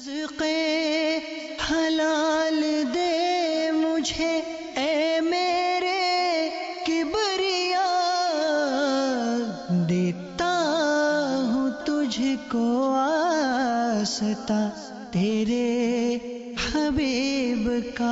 رزق حلال دے مجھے اے میرے کبریا، دیتا ہوں تجھ کو واسطہ تیرے حبیب کا۔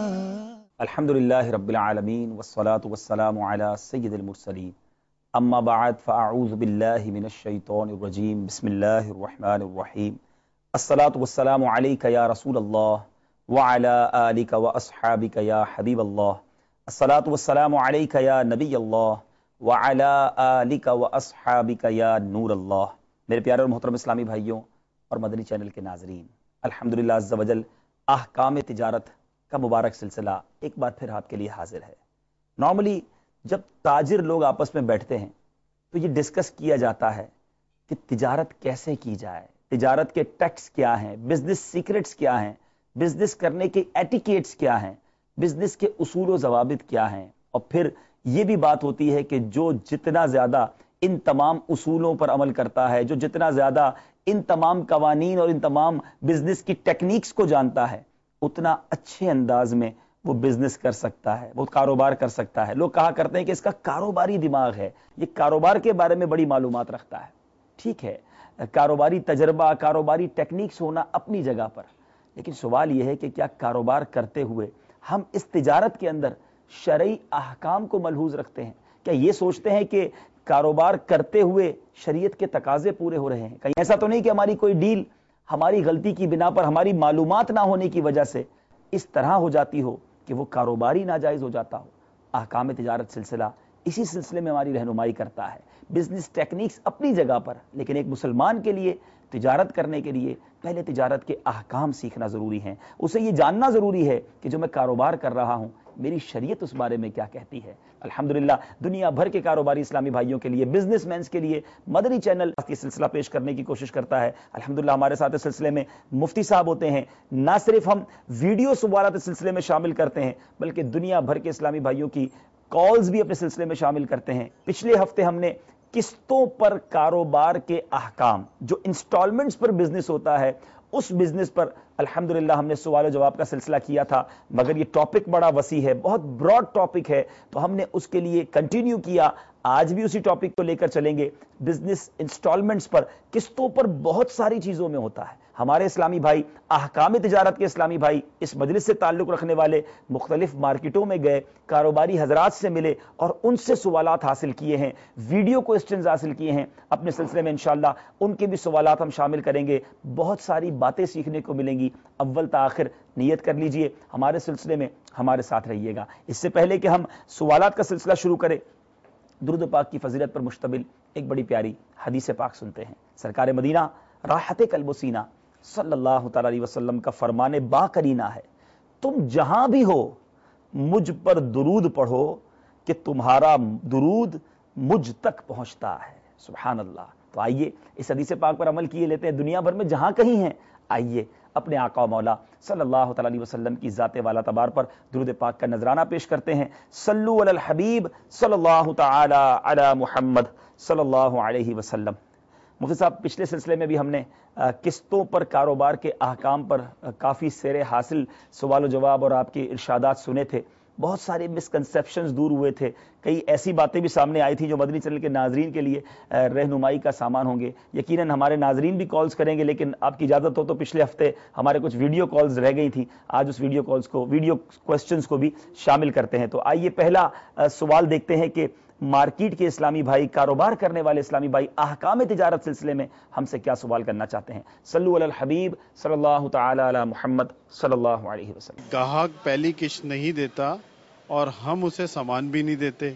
الحمدللہ رب العالمین والصلاة والسلام علی سید المرسلین، اما بعد فاعوذ باللہ من الشیطان الرجیم، بسم اللہ الرحمن الرحیم۔ الصلاة والسلام علیک یا رسول اللہ وعلی آلک واصحابک یا حبیب اللہ۔ الصلاة والسلام علیک یا نبی اللہ وعلی آلک واصحابک یا نور اللہ۔ میرے پیارے اور محترم اسلامی بھائیوں اور مدنی چینل کے ناظرین، الحمدللہ عز وجل احکام تجارت کا مبارک سلسلہ ایک بار پھر آپ کے لیے حاضر ہے۔ نارملی جب تاجر لوگ آپس میں بیٹھتے ہیں تو یہ ڈسکس کیا جاتا ہے کہ تجارت کیسے کی جائے، تجارت کے ٹیکس کیا ہیں، بزنس سیکرٹس کیا ہیں، بزنس کرنے کے ایٹیکیٹس کیا ہیں، بزنس کے اصول و ضوابط کیا ہیں، اور پھر یہ بھی بات ہوتی ہے کہ جو جتنا زیادہ ان تمام اصولوں پر عمل کرتا ہے، جو جتنا زیادہ ان تمام قوانین اور ان تمام بزنس کی ٹیکنیکس کو جانتا ہے، اتنا اچھے انداز میں وہ بزنس کر سکتا ہے، وہ کاروبار کر سکتا ہے۔ لوگ کہا کرتے ہیں کہ اس کا کاروباری دماغ ہے، یہ کاروبار کے بارے میں بڑی معلومات رکھتا ہے۔ ٹھیک ہے، کاروباری تجربہ، کاروباری ٹیکنیکس ہونا اپنی جگہ پر، لیکن سوال یہ ہے کہ کیا کاروبار کرتے ہوئے ہم اس تجارت کے اندر شرعی احکام کو ملحوظ رکھتے ہیں؟ کیا یہ سوچتے ہیں کہ کاروبار کرتے ہوئے شریعت کے تقاضے پورے ہو رہے ہیں؟ کہیں ایسا تو نہیں کہ ہماری کوئی ڈیل ہماری غلطی کی بنا پر، ہماری معلومات نہ ہونے کی وجہ سے اس طرح ہو جاتی ہو کہ وہ کاروباری ناجائز ہو جاتا ہو؟ احکام تجارت سلسلہ اسی سلسلے میں ہماری رہنمائی کرتا ہے۔ بزنس ٹیکنیکس اپنی جگہ پر، لیکن ایک مسلمان کے لیے تجارت کرنے کے لیے پہلے تجارت کے احکام سیکھنا ضروری ہیں۔ اسے یہ جاننا ضروری ہے کہ جو میں کاروبار کر رہا ہوں میری شریعت اس بارے میں کیا کہتی ہے۔ الحمدللہ دنیا بھر کے کاروباری اسلامی بھائیوں کے لیے، بزنس مینز کے لیے مدنی چینل یہ سلسلہ پیش کرنے کی کوشش کرتا ہے۔ الحمدللہ ہمارے ساتھ اس سلسلے میں مفتی صاحب ہوتے ہیں۔ نہ صرف ہم ویڈیو سوالات اس سلسلے میں شامل کرتے ہیں بلکہ دنیا بھر کے اسلامی بھائیوں کی کالز بھی اپنے سلسلے میں شامل کرتے ہیں۔ پچھلے ہفتے ہم نے قسطوں پر کاروبار کے احکام، جو انسٹالمنٹس پر بزنس ہوتا ہے اس بزنس پر الحمدللہ ہم نے سوال و جواب کا سلسلہ کیا تھا، مگر یہ ٹاپک بڑا وسیع ہے، بہت براڈ ٹاپک ہے، تو ہم نے اس کے لیے کنٹینیو کیا۔ آج بھی اسی ٹاپک کو لے کر چلیں گے۔ بزنس انسٹالمنٹس پر، قسطوں پر بہت ساری چیزوں میں ہوتا ہے۔ ہمارے اسلامی بھائی، احکام تجارت کے اسلامی بھائی، اس مجلس سے تعلق رکھنے والے مختلف مارکیٹوں میں گئے، کاروباری حضرات سے ملے اور ان سے سوالات حاصل کیے ہیں، ویڈیو کوسچنز حاصل کیے ہیں۔ اپنے سلسلے میں انشاءاللہ ان کے بھی سوالات ہم شامل کریں گے۔ بہت ساری باتیں سیکھنے کو ملیں گی۔ اول تا آخر نیت کر لیجئے، ہمارے سلسلے میں ہمارے ساتھ رہیے گا۔ اس سے پہلے کہ ہم سوالات کا سلسلہ شروع کریں، درود پاک کی فضیلت پر مشتمل ایک بڑی پیاری حدیث پاک سنتے ہیں۔ سرکار مدینہ راحت قلب و سینہ صلی اللہ تعالی علیہ وسلم کا فرمان با کرینہ ہے، تم جہاں بھی ہو مجھ پر درود پڑھو کہ تمہارا درود مجھ تک پہنچتا ہے۔ سبحان اللہ۔ تو آئیے اس حدیث پاک پر عمل کیے لیتے ہیں۔ دنیا بھر میں جہاں کہیں ہیں، آئیے اپنے آقا و مولا صلی اللہ تعالی علیہ وسلم کی ذات والا تبار پر درود پاک کا نذرانہ پیش کرتے ہیں۔ صلو علی الحبیب صلی اللہ تعالی علی محمد صلی اللہ علیہ وسلم۔ مفتی صاحب، پچھلے سلسلے میں بھی ہم نے قسطوں پر کاروبار کے احکام پر کافی سیر حاصل سوال و جواب اور آپ کے ارشادات سنے تھے۔ بہت سارے مسکنسیپشنز دور ہوئے تھے، کئی ایسی باتیں بھی سامنے آئی تھیں جو مدنی چینل کے ناظرین کے لیے رہنمائی کا سامان ہوں گے۔ یقیناً ہمارے ناظرین بھی کالز کریں گے، لیکن آپ کی اجازت ہو تو پچھلے ہفتے ہمارے کچھ ویڈیو کالز رہ گئی تھیں، آج اس ویڈیو کوسچنز کو بھی شامل کرتے ہیں۔ تو آئیے پہلا سوال دیکھتے ہیں کہ مارکیٹ کے اسلامی بھائی، کاروبار کرنے والے اسلامی بھائی احکام تجارت سلسلے میں ہم سے کیا سوال کرنا چاہتے ہیں۔ صلو علی الحبیب صلی اللہ تعالی علی محمد صلی اللہ علیہ وسلم۔ گاہک پہلی قسط نہیں دیتا اور ہم اسے سامان بھی نہیں دیتے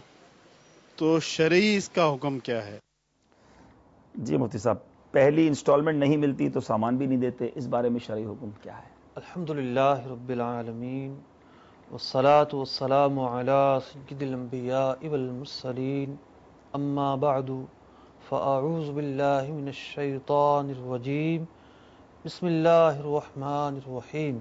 تو شرعی اس کا حکم کیا ہے؟ جی مفتی صاحب، پہلی انسٹالمنٹ نہیں ملتی تو سامان بھی نہیں دیتے، اس بارے میں شرعی حکم کیا ہے؟ الحمدللہ رب العالمین والصلاة والسلام علی سید الانبیاء والمرسلین، اما بعد فاعوذ باللہ من الشیطان الرجیم، بسم اللہ الرحمن الرحیم۔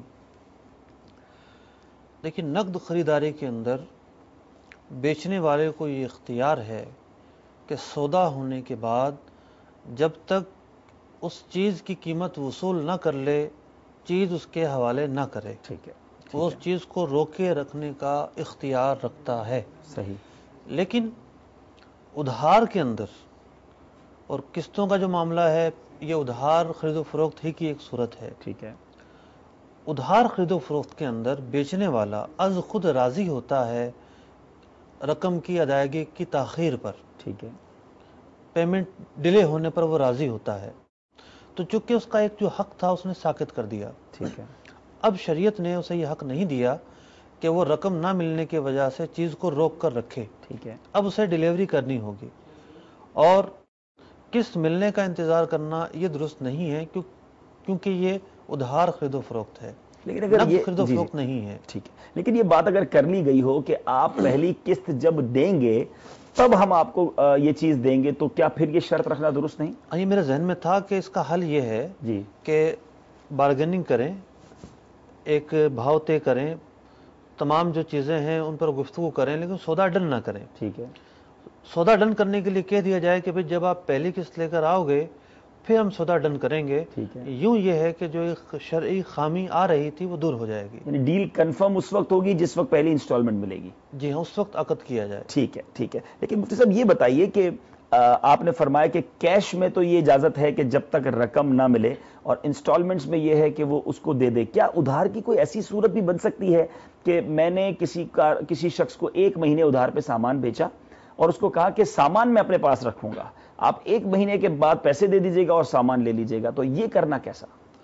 لیکن نقد خریداری کے اندر بیچنے والے کو یہ اختیار ہے کہ سودا ہونے کے بعد جب تک اس چیز کی قیمت وصول نہ کر لے چیز اس کے حوالے نہ کرے، ٹھیک ہے، وہ اس چیز کو روکے رکھنے کا اختیار رکھتا ہے۔ صحیح، لیکن ادھار کے اندر اور قسطوں کا جو معاملہ ہے، یہ ادھار خرید و فروخت ہی کی ایک صورت ہے۔ ٹھیک ہے، ادھار خرید و فروخت کے اندر بیچنے والا از خود راضی ہوتا ہے رقم کی ادائیگی کی تاخیر پر، ٹھیک ہے، پیمنٹ ڈیلے ہونے پر وہ راضی ہوتا ہے۔ تو چونکہ اس کا ایک جو حق تھا اس نے ساقط کر دیا، ٹھیک ہے، اب شریعت نے اسے یہ حق نہیں دیا کہ وہ رقم نہ ملنے کی وجہ سے چیز کو روک کر رکھے، ٹھیک ہے، اب اسے ڈیلیوری کرنی ہوگی، اور قسط ملنے کا انتظار کرنا یہ درست نہیں ہے، کیونکہ یہ ادھار خرید و فروخت ہے، لیکن اگر نقد یہ خرید و جی فروخت نہیں ہے۔ ٹھیک ہے، لیکن یہ بات اگر کرنی گئی ہو کہ آپ پہلی قسط جب دیں گے تب ہم آپ کو یہ چیز دیں گے، تو کیا پھر یہ شرط رکھنا درست نہیں؟ یہ میرے ذہن میں تھا کہ اس کا حل یہ ہے جی، کہ بارگیننگ کریں، ایک بھاؤ طے کریں، تمام جو چیزیں ہیں ان پر گفتگو کریں، لیکن سودا ڈن نہ کریں۔ ٹھیک ہے، سودا ڈن کرنے کے لیے کہہ دیا جائے کہ جب آپ پہلی قسط لے کر آؤ گے پھر ہم سودا ڈن کریں گے، ٹھیک ہے، یوں یہ ہے کہ جو ایک شرعی خامی آ رہی تھی وہ دور ہو جائے گی۔ یعنی ڈیل کنفرم اس وقت ہوگی جس وقت پہلی انسٹالمنٹ ملے گی۔ جی ہاں، اس وقت عقد کیا جائے۔ ٹھیک ہے، ٹھیک ہے، لیکن مفتی صاحب یہ بتائیے کہ آپ نے فرمایا کہ کیش میں تو یہ اجازت ہے کہ جب تک رقم نہ ملے، اور انسٹالمنٹس میں یہ ہے کہ وہ اس کو دے دے، کیا ادھار کی کوئی ایسی صورت بھی بن سکتی ہے کہ میں نے کسی شخص کو 1 مہینے ادھار پہ سامان بیچا اور اس کو کہا کہ سامان میں اپنے پاس رکھوں گا، آپ 1 مہینے کے بعد پیسے دے دیجیے گا اور سامان لے لیجیے گا، تو یہ کرنا کیسا؟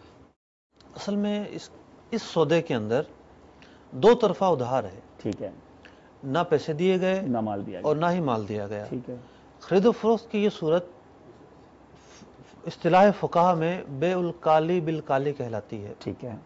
اصل میں اس سودے کے اندر دو طرفہ ادھار ہے، ٹھیک ہے، نہ پیسے دیے گئے نہ مال دیا اور گیا، نہ ہی مال دیا گیا۔ ٹھیک ہے، خرید و فروخت کی یہ صورت اصطلاح فقہا میں بیع الکالی بالکالی کہلاتی ہے، ٹھیک ہے،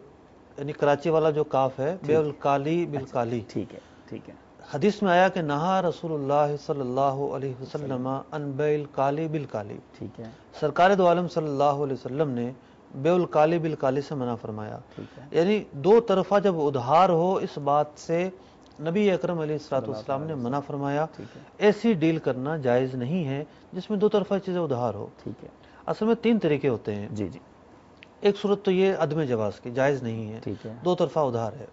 یعنی کراچی والا جو کاف ہے، بیع الکالی بالکالی۔ ٹھیک ہے، ٹھیک ہے، حدیث میں آیا کہ نہا رسول اللہ صلی اللہ علیہ وسلم عن بیع الکالی بالکالی، ٹھیک ہے، سرکار دو عالم صلی اللہ علیہ وسلم نے بیع الکالی بالکالی سے منع فرمایا، ٹھیک ہے، یعنی دو طرفہ جب ادھار ہو اس بات سے نبی اکرم علیہ السلام نے منع فرمایا، ٹھیک ہے، ایسی ڈیل کرنا جائز نہیں ہے جس میں دو طرفہ چیزیں ادھار ہو۔ ٹھیک ہے، اصل میں 3 طریقے ہوتے ہیں، جی جی، ایک صورت تو یہ عدم جواز کی، جائز نہیں ہے، ٹھیک ہے، دو طرفہ ادھار ہے۔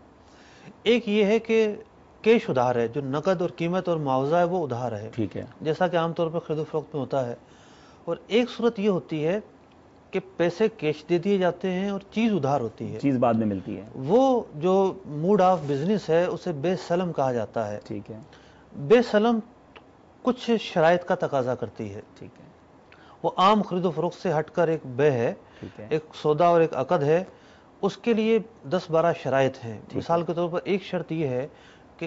ایک یہ ہے کہ کیش ادھار ہے، جو نقد اور قیمت اور معاوضہ ہے وہ ادھار ہے، ٹھیک ہے، جیسا کہ عام طور پر خرید و فروخت میں ہوتا ہے۔ اور ایک صورت یہ ہوتی ہے کہ پیسے کیش دے دیے جاتے ہیں اور چیز ادھار ہوتی ہے، چیز بعد میں ملتی ہے، وہ جو موڈ آف بزنس ہے اسے بے سلم کہا جاتا ہے۔ ٹھیک ہے، بے سلم کچھ شرائط کا تقاضا کرتی ہے، ٹھیک ہے، وہ عام خرید و فروخت سے ہٹ کر ایک بے ہے، ٹھیک ہے، ایک سودا اور ایک عقد ہے، اس کے لیے 10-12 شرائط ہیں۔ مثال کے طور پر ایک شرط یہ ہے کہ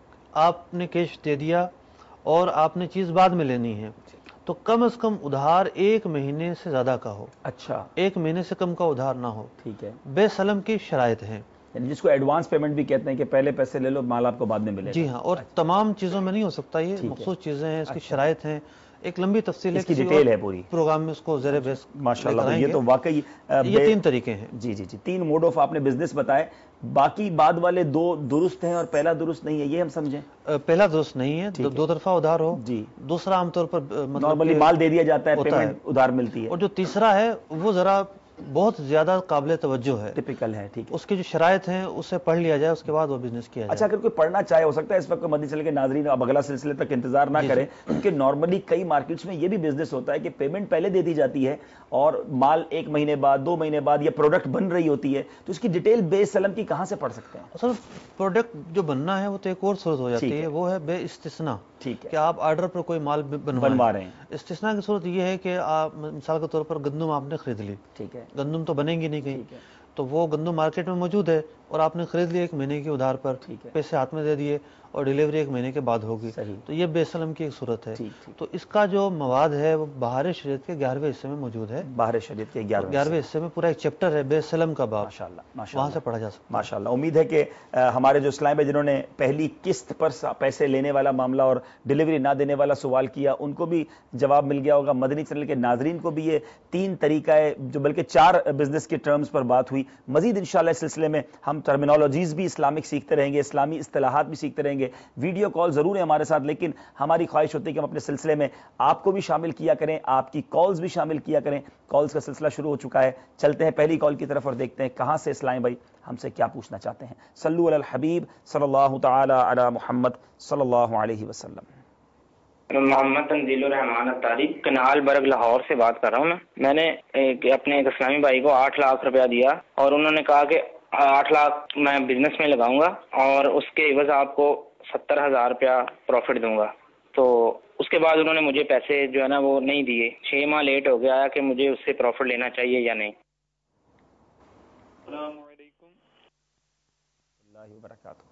آپ نے کیش دے دیا اور آپ نے چیز بعد میں لینی ہے، تو کم از کم ادھار 1 مہینے سے زیادہ کا ہو، اچھا، 1 مہینے سے کم کا ادھار نہ ہو۔ ٹھیک ہے، بے سلم کی شرائط ہیں۔ یعنی جس کو ایڈوانس پیمنٹ بھی کہتے ہیں کہ پہلے پیسے لے لو، مال آپ کو بعد میں ملے گا۔ جی ہاں، اور تمام چیزوں میں نہیں ہو سکتا، یہ ٹھیک ہے، مخصوص چیزیں ہیں، اس کی شرائط ہیں، ایک لمبی تفصیل ہے، اس کی کسی ڈیٹیل اور ہے پوری، پروگرام میں اس کو زیر بحث ماشاءاللہ، لے کر آئیں یہ گے۔ تو واقعی یہ 3 طریقے ہیں۔ جی جی جی، 3 موڈ آف آپ نے بزنس بتائے، باقی بعد والے 2 درست ہیں اور پہلا درست نہیں ہے، یہ ہم سمجھیں؟ پہلا درست نہیں ہے، دو طرفہ ادھار ہو۔ جی، دوسرا عام طور پر مطلب نارملی کہ مال دے دیا جاتا ہے، ہوتا پیمنٹ ادھار ملتی ہے، اور جو تیسرا ہے وہ ذرا بہت زیادہ قابل توجہ ہے، ٹپیکل ہے، ٹھیک ہے۔ اس کی جو شرائط ہیں اسے پڑھ لیا جائے، اس کے بعد وہ بزنس کیا جائے۔ اچھا، اگر کوئی پڑھنا چاہے، ہو سکتا ہے اس وقت مدنی چینل کے ناظرین اب اگلا سلسلے تک انتظار نہ کریں، کیونکہ نارملی کئی مارکیٹس میں یہ بھی بزنس ہوتا ہے کہ پیمنٹ پہلے دے دی جاتی ہے اور مال 1 مہینے بعد، 2 مہینے بعد یہ پروڈکٹ بن رہی ہوتی ہے، تو اس کی ڈیٹیل بے سلم کی کہاں سے پڑھ سکتے ہیں؟ اصل پروڈکٹ جو بننا ہے وہ تو ایک اور صورت ہو جاتی ہے، وہ ہے بے استثناء، ٹھیک ہے، کہ آپ آرڈر پر کوئی مال بنوا رہے ہیں، استثناء کی صورت یہ ہے کہ آپ مثال کے طور پر گندم آپ نے خرید لی، ٹھیک ہے، گندم تو بنے گی نہیں کہیں، ٹھیک ہے، تو وہ گندم مارکیٹ میں موجود ہے اور آپ نے خرید لی 1 مہینے کے ادھار پر، ٹھیک ہے، پیسے ہاتھ میں دے دیے اور ڈیلیوری 1 مہینے کے بعد ہوگی، صحیح، تو یہ بے سلم کی ایک صورت ہے۔ ٹھیک ٹھیک، تو اس کا جو مواد ہے وہ بہار شریعت کے 11ویں حصے میں موجود ہے، باہر شریعت کے 11ویں حصے میں پورا ایک چیپٹر ہے بے سلم کا باب، ماشاءاللہ، وہاں ماشاءاللہ سے پڑھا جا سکتا ہے۔ ماشاءاللہ، امید ہے کہ ہمارے جو اسلام جنہوں نے پہلی قسط پر پیسے لینے والا معاملہ اور ڈیلیوری نہ دینے والا سوال کیا، ان کو بھی جواب مل گیا ہوگا، مدنی چینل کے ناظرین کو بھی یہ 3 طریقہ ہے، جو بلکہ 4 بزنس کے ٹرمز پر بات ہوئی۔ مزید انشاءاللہ اس سلسلے میں ہم ٹرمینالوجیز بھی اسلامک سیکھتے رہیں گے، اسلامی اصطلاحات بھی سیکھتے رہیں گے۔ گے. ویڈیو کال ضرور ہے ہمارے ساتھ، لیکن ہماری خواہش ہوتی ہے کہ ہم اپنے سلسلے میں آپ کو بھی شامل کیا کریں، آپ کی کالز بھی شامل کیا کریں. کالز کا سلسلہ شروع ہو چکا ہے. چلتے ہیں پہلی کال کی طرف اور دیکھتے ہیں کہاں سے اسلام بھائی ہم سے کیا پوچھنا چاہتے ہیں. صلو علی الحبیب صلی اللہ تعالی علی محمد صلی اللہ علیہ وسلم. محمد تنزیل الرحمان اتاری، کنال برگ لاہور سے بات کر رہا ہوں. میں نے اپنے ایک اسلامی بھائی کو 8 لاکھ روپیہ دیا اور انہوں نے کہا کہ 8 لاکھ میں بزنس میں لگاؤں گا اور اس کے عوض آپ کو 70,000 روپیہ پروفٹ دوں گا. تو اس کے بعد انہوں نے مجھے پیسے جو ہے نا وہ نہیں دیے. 6 ماہ لیٹ ہو گیا کہ مجھے اس سے پروفٹ لینا چاہیے یا نہیں. السلام علیکم اللہ وبرکاتہ.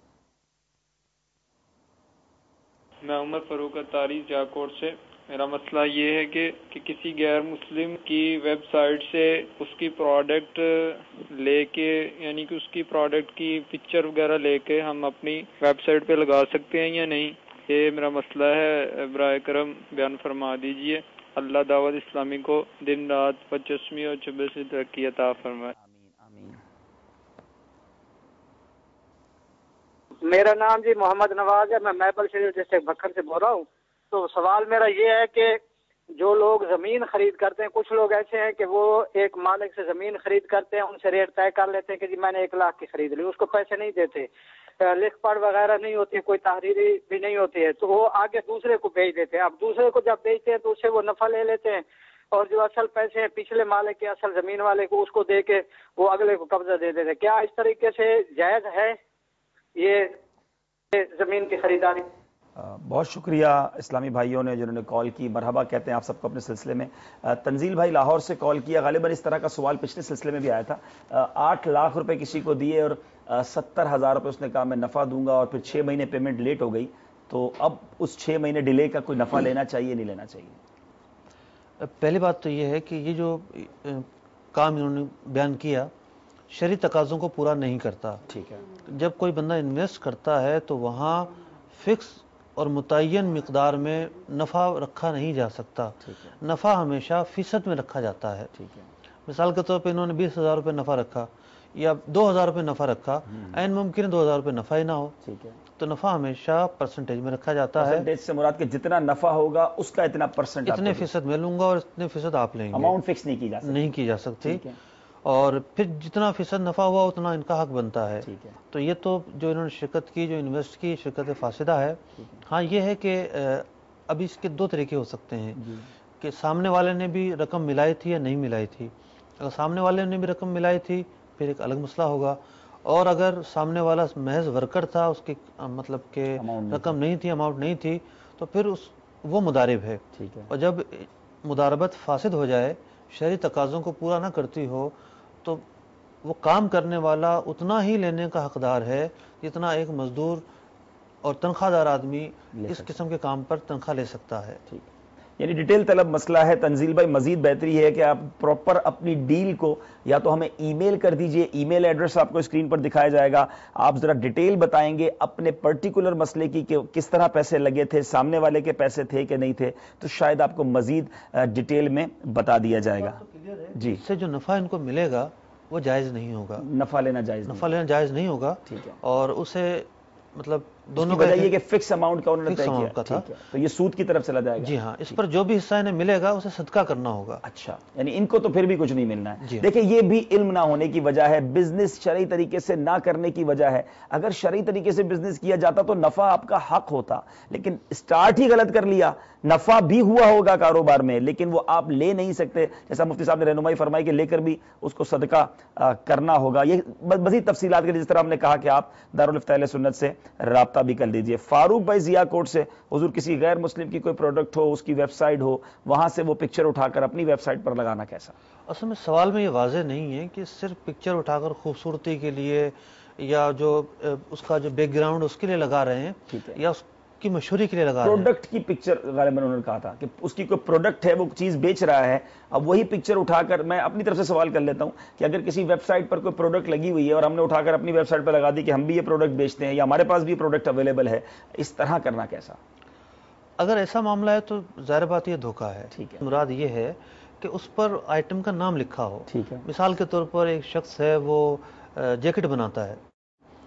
میں عمر فاروق اتاری جاکوٹ سے. میرا مسئلہ یہ ہے کہ کسی غیر مسلم کی ویب سائٹ سے اس کی پروڈکٹ لے کے، یعنی کہ اس کی پروڈکٹ کی پکچر وغیرہ لے کے ہم اپنی ویب سائٹ پہ لگا سکتے ہیں یا نہیں؟ یہ میرا مسئلہ ہے، برائے کرم بیان فرما دیجئے. اللہ دعوت اسلامی کو دن رات 25ویں اور 26ویں ترقی عطا فرمائے. آمین آمین. میرا نام جی محمد نواز ہے. میں میپل شریف ڈسٹرکٹ بکر سے بول رہا ہوں. تو سوال میرا یہ ہے کہ جو لوگ زمین خرید کرتے ہیں، کچھ لوگ ایسے ہیں کہ وہ ایک مالک سے زمین خرید کرتے ہیں، ان سے ریٹ طے کر لیتے ہیں کہ جی میں نے 1 لاکھ کی خرید لی، اس کو پیسے نہیں دیتے، لکھ پڑھ وغیرہ نہیں ہوتی، کوئی تحریری بھی نہیں ہوتی ہے، تو وہ آگے دوسرے کو بیچ دیتے ہیں. اب دوسرے کو جب بیچتے ہیں تو اس سے وہ نفع لے لیتے ہیں اور جو اصل پیسے ہیں پچھلے مالک کے، اصل زمین والے کو، اس کو دے کے وہ اگلے کو قبضہ دے دیتے ہیں. کیا اس طریقے سے جائز ہے یہ زمین کی خریداری؟ بہت شکریہ اسلامی بھائیوں نے جنہوں نے کال کی. مرحبا کہتے ہیں آپ سب کو اپنے سلسلے میں. تنزیل بھائی لاہور سے کال کیا. غالباً اس طرح کا سوال پچھلے سلسلے میں بھی آیا تھا. 8 لاکھ روپے کسی کو دیے اور 70,000 روپے اس نے کہا میں نفع دوں گا، اور پھر 6 مہینے پیمنٹ لیٹ ہو گئی. تو اب اس 6 مہینے ڈیلے کا کوئی نفع لینا چاہیے نہیں لینا چاہیے؟ پہلی بات تو یہ ہے کہ یہ جو کام انہوں نے بیان کیا شرعی تقاضوں کو پورا نہیں کرتا. ٹھیک ہے. جب کوئی بندہ انویسٹ کرتا ہے تو وہاں فکس اور متعین مقدار میں نفع رکھا نہیں جا سکتا. نفع ہمیشہ فیصد میں رکھا جاتا ہے. ٹھیک ہے. مثال کے طور پہ انہوں نے 20,000 روپے نفع رکھا یا 2,000 روپے نفع رکھا، عین ممکن ہے 2,000 روپے نفع ہی نہ ہو. ٹھیک ہے. تو نفع ہمیشہ پرسنٹیج میں رکھا جاتا ہے. پرسنٹیج سے مراد کہ جتنا نفع ہوگا اس کا اتنا پرسنٹ، اتنے فیصد میں لوں گا اور اتنے فیصد آپ لیں گے. اماؤنٹ فکس نہیں کی جا سکتی. نہیں کی جا سکتی. ٹھیک ہے. اور پھر جتنا فیصد نفع ہوا اتنا ان کا حق بنتا ہے. ٹھیک ہے. تو یہ تو جو انہوں نے شرکت کی، جو انویسٹ کی، شرکت فاسدہ ہے. ہاں یہ ہے کہ ابھی اس کے 2 طریقے ہو سکتے ہیں کہ سامنے والے نے بھی رقم ملائی تھی یا نہیں ملائی تھی. اگر سامنے والے نے بھی رقم ملائی تھی پھر ایک الگ مسئلہ ہوگا، اور اگر سامنے والا محض ورکر تھا، اس کی مطلب کہ رقم نہیں تھی، اماؤنٹ نہیں تھی، تو پھر وہ مضارب ہے. ٹھیک ہے. اور جب مضاربت فاسد ہو جائے، شرعی تقاضوں کو پورا نہ کرتی ہو، تو وہ کام کرنے والا اتنا ہی لینے کا حقدار ہے جتنا ایک مزدور اور تنخواہ دار آدمی اس قسم کے کام پر تنخواہ لے سکتا ہے. ٹھیک. یعنی ڈیٹیل طلب مسئلہ ہے. تنزیل بھائی مزید بہتری ہے کہ آپ پراپر اپنی ڈیل کو یا تو ہمیں ای میل کر دیجئے. ای میل ایڈریس آپ کو اسکرین پر دکھایا جائے گا. آپ ذرا ڈیٹیل بتائیں گے اپنے پرٹیکولر مسئلے کی کہ کس طرح پیسے لگے تھے، سامنے والے کے پیسے تھے کہ نہیں تھے، تو شاید آپ کو مزید ڈیٹیل میں بتا دیا جائے گا. جی. اس سے جو نفع ان کو ملے گا وہ جائز نہیں ہوگا. نفع لینا جائز نہیں. نفع لینا جائز نہیں ہوگا. ٹھیک ہے. اور اسے مطلب دونوں کا یہ کہ فکس اماؤنٹ کا انہوں نے طے کیا تھا، تو یہ سود کی طرف چلا جائے گا. جی ہاں. اس پر جو بھی حصہ انہیں ملے گا اسے صدقہ کرنا ہوگا. اچھا. یعنی ان کو تو پھر بھی کچھ نہیں ملنا ہے. جی. دیکھیں یہ بھی علم نہ ہونے کی وجہ ہے، بزنس شرعی طریقے سے نہ کرنے کی وجہ ہے. اگر شرعی طریقے سے بزنس کیا جاتا تو نفع آپ کا حق ہوتا، لیکن اسٹارٹ ہی غلط کر لیا. نفع بھی ہوا ہوگا کاروبار میں لیکن وہ آپ لے نہیں سکتے. جیسا مفتی صاحب نے رہنمائی فرمائی کہ لے کر بھی اس کو صدقہ کرنا ہوگا. یہ مزید تفصیلات کے لیے جس طرح ہم نے کہا کہ آپ دارالفتاء اہل سنت سے رابطہ بھی کر لیجئے. فاروق بھائی ضیاء کوٹ سے، حضور کسی غیر مسلم کی کوئی پروڈکٹ ہو، اس کی ویب سائٹ ہو، وہاں سے وہ پکچر اٹھا کر اپنی ویب سائٹ پر لگانا کیسا؟ اصل میں سوال میں یہ واضح نہیں ہے کہ صرف پکچر اٹھا کر خوبصورتی کے لیے یا جو اس کا جو بیک گراؤنڈ اس کے لیے لگا رہے ہیں یا اس کی مشہوری کے لیے لگا رہے ہیں. پروڈکٹ کی پکچر غالباً انہوں نے کہا تھا کہ اس کی کوئی پروڈکٹ ہے، وہ چیز بیچ رہا ہے، اب وہی پکچر اٹھا کر میں اپنی طرف سے سوال کر لیتا ہوں کہ اگر کسی ویب سائٹ پر کوئی پروڈکٹ لگی ہوئی ہے اور ہم نے اٹھا کر اپنی ویب سائٹ پر لگا دی کہ ہم بھی یہ پروڈکٹ بیچتے ہیں یا ہمارے پاس بھی پروڈکٹ اویلیبل ہے، اس طرح کرنا کیسا؟ اگر ایسا معاملہ ہے تو ظاہر بات یہ دھوکہ ہے. ٹھیک ہے. مراد یہ ہے کہ اس پر آئٹم کا نام لکھا ہو. ٹھیک ہے. مثال کے طور پر ایک شخص ہے وہ جیکٹ بناتا ہے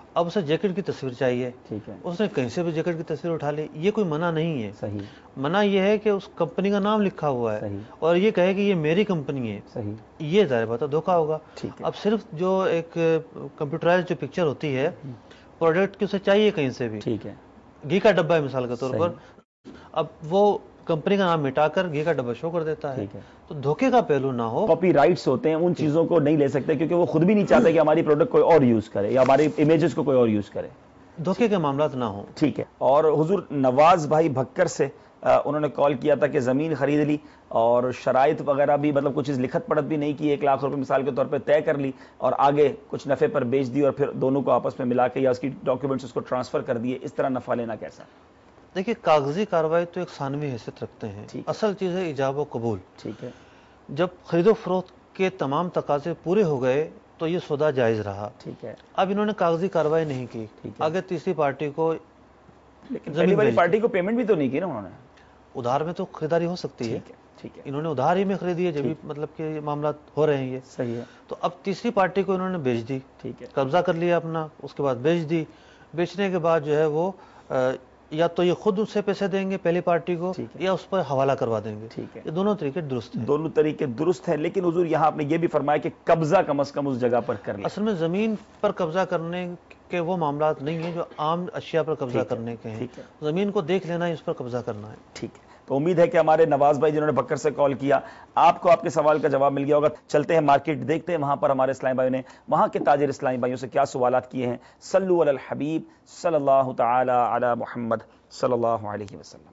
اب اسے جیکٹ کی تصویر چاہیے، ٹھیک ہے، اس نے کہیں سے بھی جیکٹ کی تصویر اٹھا لی. یہ کوئی منع نہیں ہے. صحیح، منع یہ ہے کہ اس کمپنی کا نام لکھا ہوا ہے صحیح، اور یہ کہے کہ یہ میری کمپنی ہے. صحیح، یہ ظاہر بات ہے دھوکہ ہوگا. ٹھیک ہے، اب صرف جو ایک کمپیوٹرائز جو پکچر ہوتی ہے پروڈکٹ کی، اسے چاہیے کہیں سے بھی. ٹھیک ہے، گھی کا ڈبہ ہے مثال کے طور پر، اب وہ کمپنی کا نام مٹا کر گھی کا ڈبہ شو کر دیتا ہے. ٹھیک ہے. تو دھوکے کا پہلو نہ ہو. کاپی رائٹس ہوتے ہیں، ان چیزوں کو نہیں لے سکتے کیونکہ وہ خود بھی نہیں چاہتے کہ ہماری پروڈکٹ کوئی اور یوز کرے یا ہماری امیجز کو کوئی اور یوز کرے. دھوکے کے معاملات نہ ہوں. ٹھیک ہے. اور حضور نواز بھائی بھکر سے انہوں نے کال کیا تھا کہ زمین خرید لی اور شرائط وغیرہ بھی مطلب کچھ چیز لکھت پڑھت بھی نہیں کی، 1 لاکھ روپے مثال کے طور پہ طے کر لی اور آگے کچھ نفع پر بیچ دی اور پھر دونوں کو آپس میں ملا کے یا اس کی ڈاکیومنٹس اس کو ٹرانسفر کر دیے. اس طرح نفع لینا کیسا؟ دیکھیے کاغذی کارروائی تو ایک ثانوی حیثیت رکھتے ہیں. اصل چیز ہے ایجاب و قبول. ٹھیک ہے. جب خرید و فروخت کے تمام تقاضے پورے ہو گئے تو یہ سودا جائز رہا. ٹھیک ہے. اب انہوں نے کاغذی کارروائی نہیں کی، آگے تیسری پارٹی کو، لیکن پہلی والی پارٹی کو پیمنٹ بھی تو نہیں کی نا انہوں نے. ادھار میں تو خریداری ہو سکتی ہے. ٹھیک ہے. انہوں نے ادھار ہی میں خریدی ہے، جب بھی مطلب کہ یہ معاملات ہو رہے ہیں. یہ صحیح ہے. تو اب تیسری پارٹی کو انہوں نے بیچ دی. ٹھیک ہے. قبضہ کر لیا اپنا، اس کے بعد بیچ دی. بیچنے کے بعد جو ہے وہ یا تو یہ خود اس سے پیسے دیں گے پہلی پارٹی کو یا اس پر حوالہ کروا دیں گے. ٹھیک ہے. یہ دونوں طریقے درست ہیں. دونوں طریقے درست ہیں، لیکن حضور یہاں آپ نے یہ بھی فرمایا کہ قبضہ کم از کم اس جگہ پر کر لیں. اصل میں زمین پر قبضہ کرنے کے وہ معاملات نہیں ہیں جو عام اشیاء پر قبضہ کرنے کے ہیں. زمین کو دیکھ لینا ہے، اس پر قبضہ کرنا ہے. ٹھیک ہے. تو امید ہے کہ ہمارے نواز بھائی جنہوں نے بکر سے کال کیا، آپ کو آپ کے سوال کا جواب مل گیا ہوگا. چلتے ہیں مارکیٹ، دیکھتے ہیں وہاں پر ہمارے اسلامی بھائیوں نے وہاں کے تاجر اسلامی بھائیوں سے کیا سوالات کیے ہیں. صلو علی الحبیب صلی اللہ تعالی علی محمد صلی اللہ علیہ وسلم.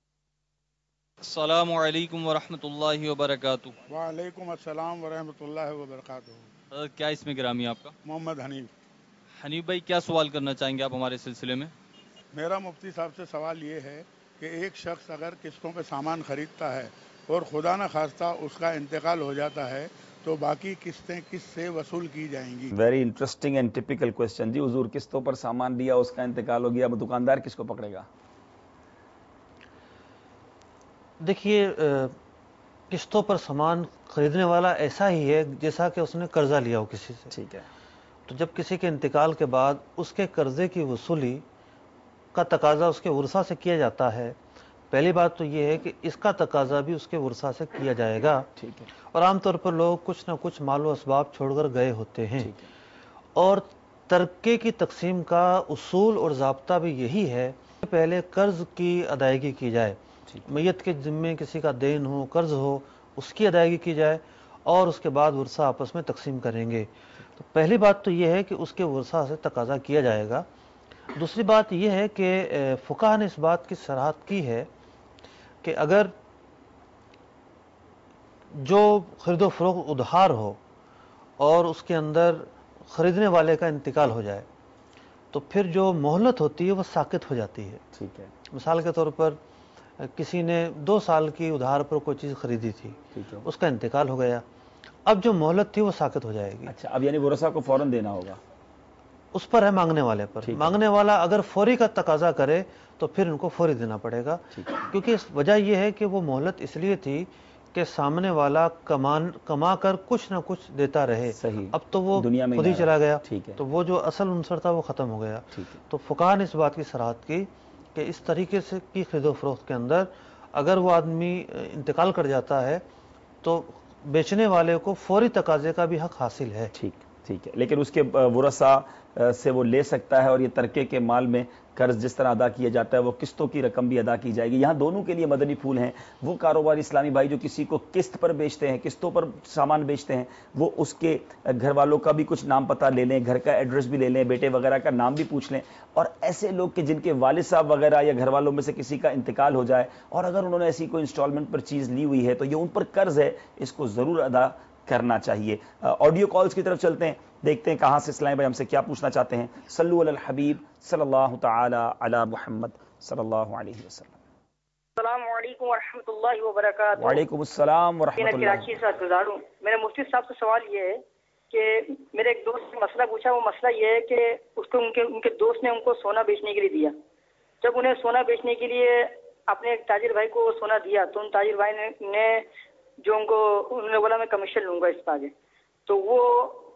السلام علیکم ورحمۃ اللہ وبرکاتہ. وعلیکم السلام ورحمۃ اللہ وبرکاتہ. کیا اس میں گرامی آپ کا؟ محمد حنیف. حنیف بھائی کیا سوال کرنا چاہیں گے آپ ہمارے سلسلے میں؟ میرا مفتی صاحب سے سوال یہ ہے کہ ایک شخص اگر قسطوں پہ سامان خریدتا ہے اور خدا نہ خواستہ اس کا انتقال ہو جاتا ہے تو باقی قسطیں کس سے وصول کی جائیں گی؟ Very interesting and typical question. جی حضور، قسطوں پر سامان لیا، اس کا انتقال ہو گیا، اب دکاندار کس کو پکڑے گا؟ دیکھیے قسطوں پر سامان خریدنے والا ایسا ہی ہے جیسا کہ اس نے قرضہ لیا ہو کسی سے. ٹھیک ہے. تو جب کسی کے انتقال کے بعد اس کے قرضے کی وصولی کا تقاضا اس کے ورثہ سے کیا جاتا ہے، پہلی بات تو یہ ہے کہ اس کا تقاضا بھی اس کے ورثہ سے کیا جائے گا. ٹھیک ہے. اور عام طور پر لوگ کچھ نہ کچھ مال و اسباب چھوڑ کر گئے ہوتے ہیں. اور ترکے کی تقسیم کا اصول اور ضابطہ بھی یہی ہے کہ پہلے قرض کی ادائیگی کی جائے. میت کے ذمے کسی کا دین ہو، قرض ہو، اس کی ادائیگی کی جائے اور اس کے بعد ورثہ آپس میں تقسیم کریں گے. تو پہلی بات تو یہ ہے کہ اس کے ورثہ سے تقاضا کیا جائے گا. دوسری بات یہ ہے کہ فقہاء نے اس بات کی صراحت کی ہے کہ اگر جو خرید و فروخت ادھار ہو اور اس کے اندر خریدنے والے کا انتقال ہو جائے تو پھر جو مہلت ہوتی ہے وہ ساقط ہو جاتی ہے. ٹھیک ہے. مثال کے طور پر کسی نے 2 سال کی ادھار پر کوئی چیز خریدی تھی، اس کا انتقال ہو گیا، اب جو مہلت تھی وہ ساقط ہو جائے گی. اچھا، اب یعنی ورثہ کو فوراً دینا ہوگا. اس پر ہے مانگنے والے پر. مانگنے والا اگر فوری کا تقاضا کرے تو پھر ان کو فوری دینا پڑے گا، کیونکہ اس وجہ یہ ہے کہ وہ مہلت اس لیے تھی کہ سامنے والا کما کر کچھ نہ کچھ دیتا رہے. اب تو وہ خود ہی چلا گیا، تو وہ جو اصل عنصر تھا وہ ختم ہو گیا. تو فقہاء نے اس بات کی صراحت کی کہ اس طریقے سے کی خرید و فروخت کے اندر اگر وہ آدمی انتقال کر جاتا ہے تو بیچنے والے کو فوری تقاضے کا بھی حق حاصل ہے. ٹھیک ہے. لیکن اس کے ورثہ سے وہ لے سکتا ہے اور یہ ترکے کے مال میں قرض جس طرح ادا کیا جاتا ہے وہ قسطوں کی رقم بھی ادا کی جائے گی. یہاں دونوں کے لیے مدنی پھول ہیں. وہ کاروباری اسلامی بھائی جو کسی کو قسط پر بیچتے ہیں، قسطوں پر سامان بیچتے ہیں، وہ اس کے گھر والوں کا بھی کچھ نام پتہ لے لیں، گھر کا ایڈریس بھی لے لیں، بیٹے وغیرہ کا نام بھی پوچھ لیں. اور ایسے لوگ کہ جن کے والد صاحب وغیرہ یا گھر والوں میں سے کسی کا انتقال ہو جائے اور اگر انہوں نے ایسی کوئی انسٹالمنٹ پر چیز لی ہوئی ہے تو یہ ان پر قرض ہے، اس کو ضرور ادا کرنا چاہیے. آڈیو کالز کی طرف چلتے ہیں، دیکھتے ہیں کہاں سے اسلام بھائی ہم سے کیا پوچھنا چاہتے ہیں. صلو علی الحبیب صلی اللہ تعالی علی محمد صلی اللہ علیہ وسلم. السلام علیکم ورحمۃ اللہ وبرکاتہ. وعلیکم السلام ورحمۃ اللہ. کراچی سے گزار ہوں. میرے مفتی صاحب سے سوال یہ ہے کہ میرے ایک دوست نے مسئلہ پوچھا. وہ مسئلہ یہ ہے کہ اس کو ان کے دوست نے ان کو سونا بیچنے کے لیے دیا. جب انہیں سونا بیچنے کے لیے اپنے ایک تاجر بھائی کو سونا دیا تو ان تاجر بھائی نے جو انہوں نے بولا میں کمیشن لوں گا اس پہ آگے. تو وہ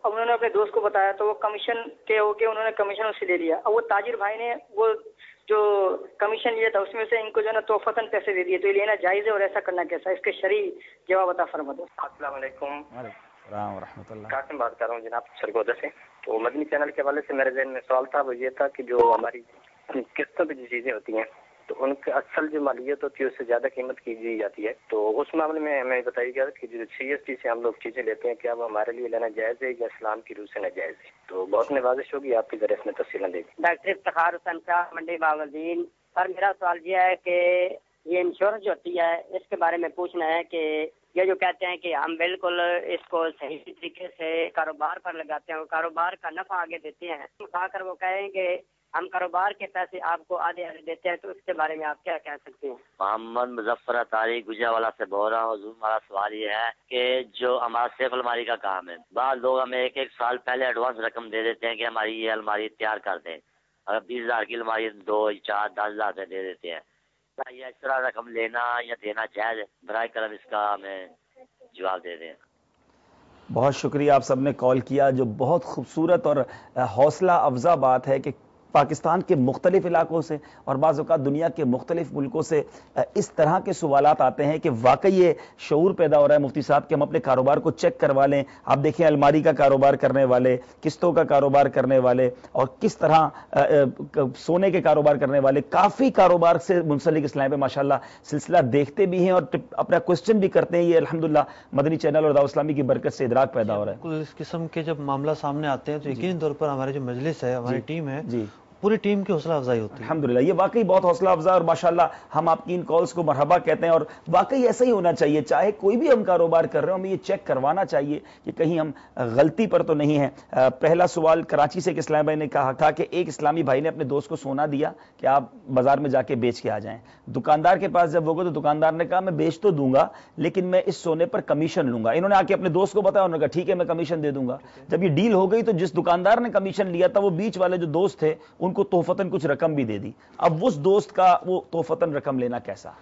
उन्होंने अपने दोस्त को बताया तो वो कमीशन के होके उन्होंने कमीशन उससे ले लिया। अब वो ताजिर भाई ने वो जो कमीशन लिया था उसमें से इनको जो है ना तोहफतन पैसे दे दिए, तो ये लेना जायज है और ऐसा करना कैसा है? इसके शरई जवाब अता फरमा दो। अस्सलाम वालेकुम। वालेकुम रहमतुल्लाह। कासिम बात कर रहा हूँ जनाब सरगोदा से। तो मदनी चैनल के हवाले से मेरे ज़हन में सवाल था, वो ये था कि जो हमारी किस्तों पे जो चीज़ें होती हैं तो उनके असल जो मालियत होती है उससे ज़्यादा कीमत की दी जाती है, तो उस मामले में हमें बताइएगा कि जो CST से हम लोग चीज़ें लेते हैं क्या वो हमारे लिए लेना जायज़ है या इस्लाम की रूह से नाजायज़ है? तो बहुत नवाजिश होगी आपकी ज़रा इसमें तफसील देगी। डॉक्टर इफ्तिखार हुसैन शाह, मंडी बावलदीन। सर मेरा सवाल ये है कि ये इंश्योरेंस जो होती है इसके बारे में पूछना है कि ये जो कहते हैं कि हम बिल्कुल इसको सही तरीके से कारोबार पर लगाते हैं और कारोबार का नफा आगे देते हैं, उठाकर वो कहेंगे हम कारोबार के पैसे आपको आधे आधे देते हैं, तो इसके बारे में आप क्या कह सकते हैं? मोहम्मद मुजफ्फर अतारी गुजरावाला से बोल रहा हूँ। हमारा सवाल ये है कि जो हमारा सेफ अलमारी का काम है, बाद लोग हमें एक साल पहले एडवांस रकम दे देते हैं कि हमारी ये अलमारी तैयार कर दें। अगर 20,000 की अलमारी 2, 4, 10,000 में दे देते हैं, या इस तरह रकम लेना या देना जायज़? बराए करम इसका हमें जवाब दे दें। बहुत शुक्रिया, आप सबने कॉल किया। जो बहुत खूबसूरत और हौसला अफजा बात है कि पाकिस्तान के मुख्तलिफ इलाकों से और बाज़ औक़ात दुनिया के मुख्तलिफ मुल्कों से इस तरह के सवालात आते हैं कि वाकई ये शऊर पैदा हो रहा है मुफ्ती साहब कि हम अपने कारोबार को चेक करवा लें। आप देखें, अलमारी का कारोबार करने वाले, किस्तों का कारोबार करने वाले और किस तरह सोने के कारोबार करने वाले, काफ़ी कारोबार से मुंसलिक इस्लाम पे माशाल्लाह सिलसिला देखते भी हैं और अपना क्वेश्चन भी करते हैं। ये अल्हम्दुलिल्लाह मदनी चैनल और दावत इस्लामी की बरकत से इदराक पैदा हो रहा है। इस किस्म के जब मामला सामने आते हैं तो यकीनी तौर पर हमारे जो मजलिस है, हमारी टीम है जी, पूरी टीम की हौसला अफजाई होती है। अल्हम्दुलिल्लाह, ये वाकई बहुत हौसला अफजा और माशाल्लाह हम आपकी इन कॉल्स को मरहबा कहते हैं और वाकई ऐसा ही होना चाहिए। चाहे कोई भी हम कारोबार कर रहे हो, हमें ये चेक करवाना चाहिए कि कहीं हम गलती पर तो नहीं है। पहला सवाल कराची से एक इस्लामी भाई ने कहा था कि एक इस्लामी भाई ने अपने दोस्त को सोना दिया कि आप बाजार में जाके बेच के आ जाएं। दुकानदार के पास जब वो गए तो दुकानदार ने कहा मैं बेच तो दूंगा लेकिन मैं इस सोने पर कमीशन लूंगा। इन्होंने आके अपने दोस्त को बताया, उन्होंने कहा ठीक है मैं कमीशन दे दूंगा। जब ये डील हो गई तो जिस दुकानदार ने कमीशन लिया था वो बीच वाले जो दोस्त थे उनको तोहफतन कुछ रकम भी दे दी। अब उस दोस्त का वो तोहफतन रकम लेना कैसा?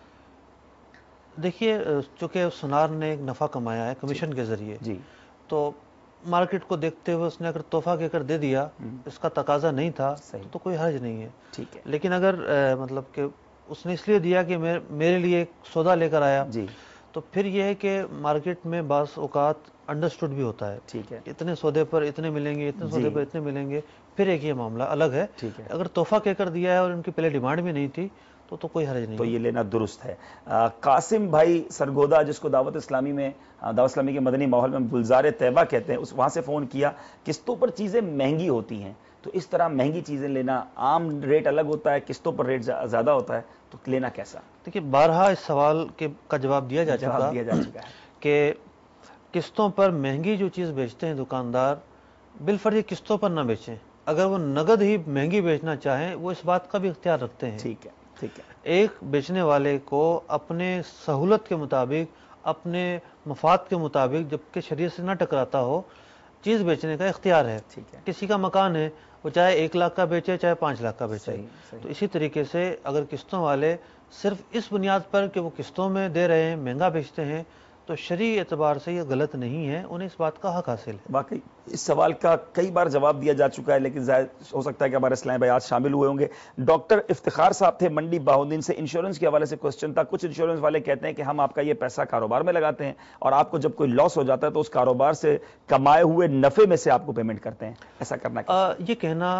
देखिए, चूंकि सुनार ने एक नफा कमाया है कमीशन के जरिए जी, तो मार्केट को देखते हुए उसने अगर तोहफा कहकर दे दिया, इसका तकाजा नहीं था तो कोई हर्ज नहीं है। ठीक है, लेकिन अगर मतलब कि उसने इसलिए दिया कि मेरे लिए एक सौदा लेकर आया जी, तो फिर यह है कि मार्केट में बास औकात अंडरस्टूड भी होता है। ठीक है, इतने सौदे पर इतने मिलेंगे, इतने सौदे पर इतने मिलेंगे, फिर एक ये मामला अलग है। ठीक है, अगर तोहफा कहकर दिया है और उनकी पहले डिमांड भी नहीं थी तो कोई हर्ज नहीं, तो ये लेना दुरुस्त है। कासिम भाई सरगोदा, जिसको दावत इस्लामी में दावत इस्लामी के मदनी माहौल में गुलजार तैयबा कहते हैं, उस वहां से फोन किया। किस्तों पर चीजें महंगी होती हैं तो इस तरह महंगी चीजें लेना, आम रेट अलग होता है, किस्तों पर रेट ज्यादा होता है, तो लेना कैसा? देखिए, बारहा इस सवाल का जवाब दिया जा चुका है कि किस्तों पर महंगी जो चीज बेचते हैं दुकानदार, बिलफर्ज किस्तों पर ना बेचें। अगर वो नगद ही महंगी बेचना चाहें वो इस बात का भी इख्तियार रखते हैं। ठीक है, ठीक है। एक बेचने वाले को अपने सहूलत के मुताबिक, अपने मफाद के मुताबिक, जबकि शरीयत से ना टकराता हो, चीज बेचने का इख्तियार है। ठीक है, किसी का मकान है, वो चाहे 1 लाख का बेचे चाहे 5 लाख का बेचे। तो इसी तरीके से अगर किस्तों वाले सिर्फ इस बुनियाद पर कि वो किस्तों में दे रहे हैं, महंगा बेचते हैं, तो शरई एतबार से ये गलत नहीं है, उन्हें इस बात का हक हासिल है। वाकई इस सवाल का कई बार जवाब दिया जा चुका है, लेकिन हो सकता है कि हमारे इस्लामी भाई आज शामिल हुए होंगे। डॉक्टर इफ्तिखार साहब थे मंडी बाहुद्दीन से। इंश्योरेंस के हवाले से क्वेश्चन था। कुछ इंश्योरेंस वाले कहते हैं कि हम आपका ये पैसा कारोबार में लगाते हैं और आपको जब कोई लॉस हो जाता है तो उस कारोबार से कमाए हुए नफे में से आपको पेमेंट करते हैं, ऐसा करना कैसे? ये कहना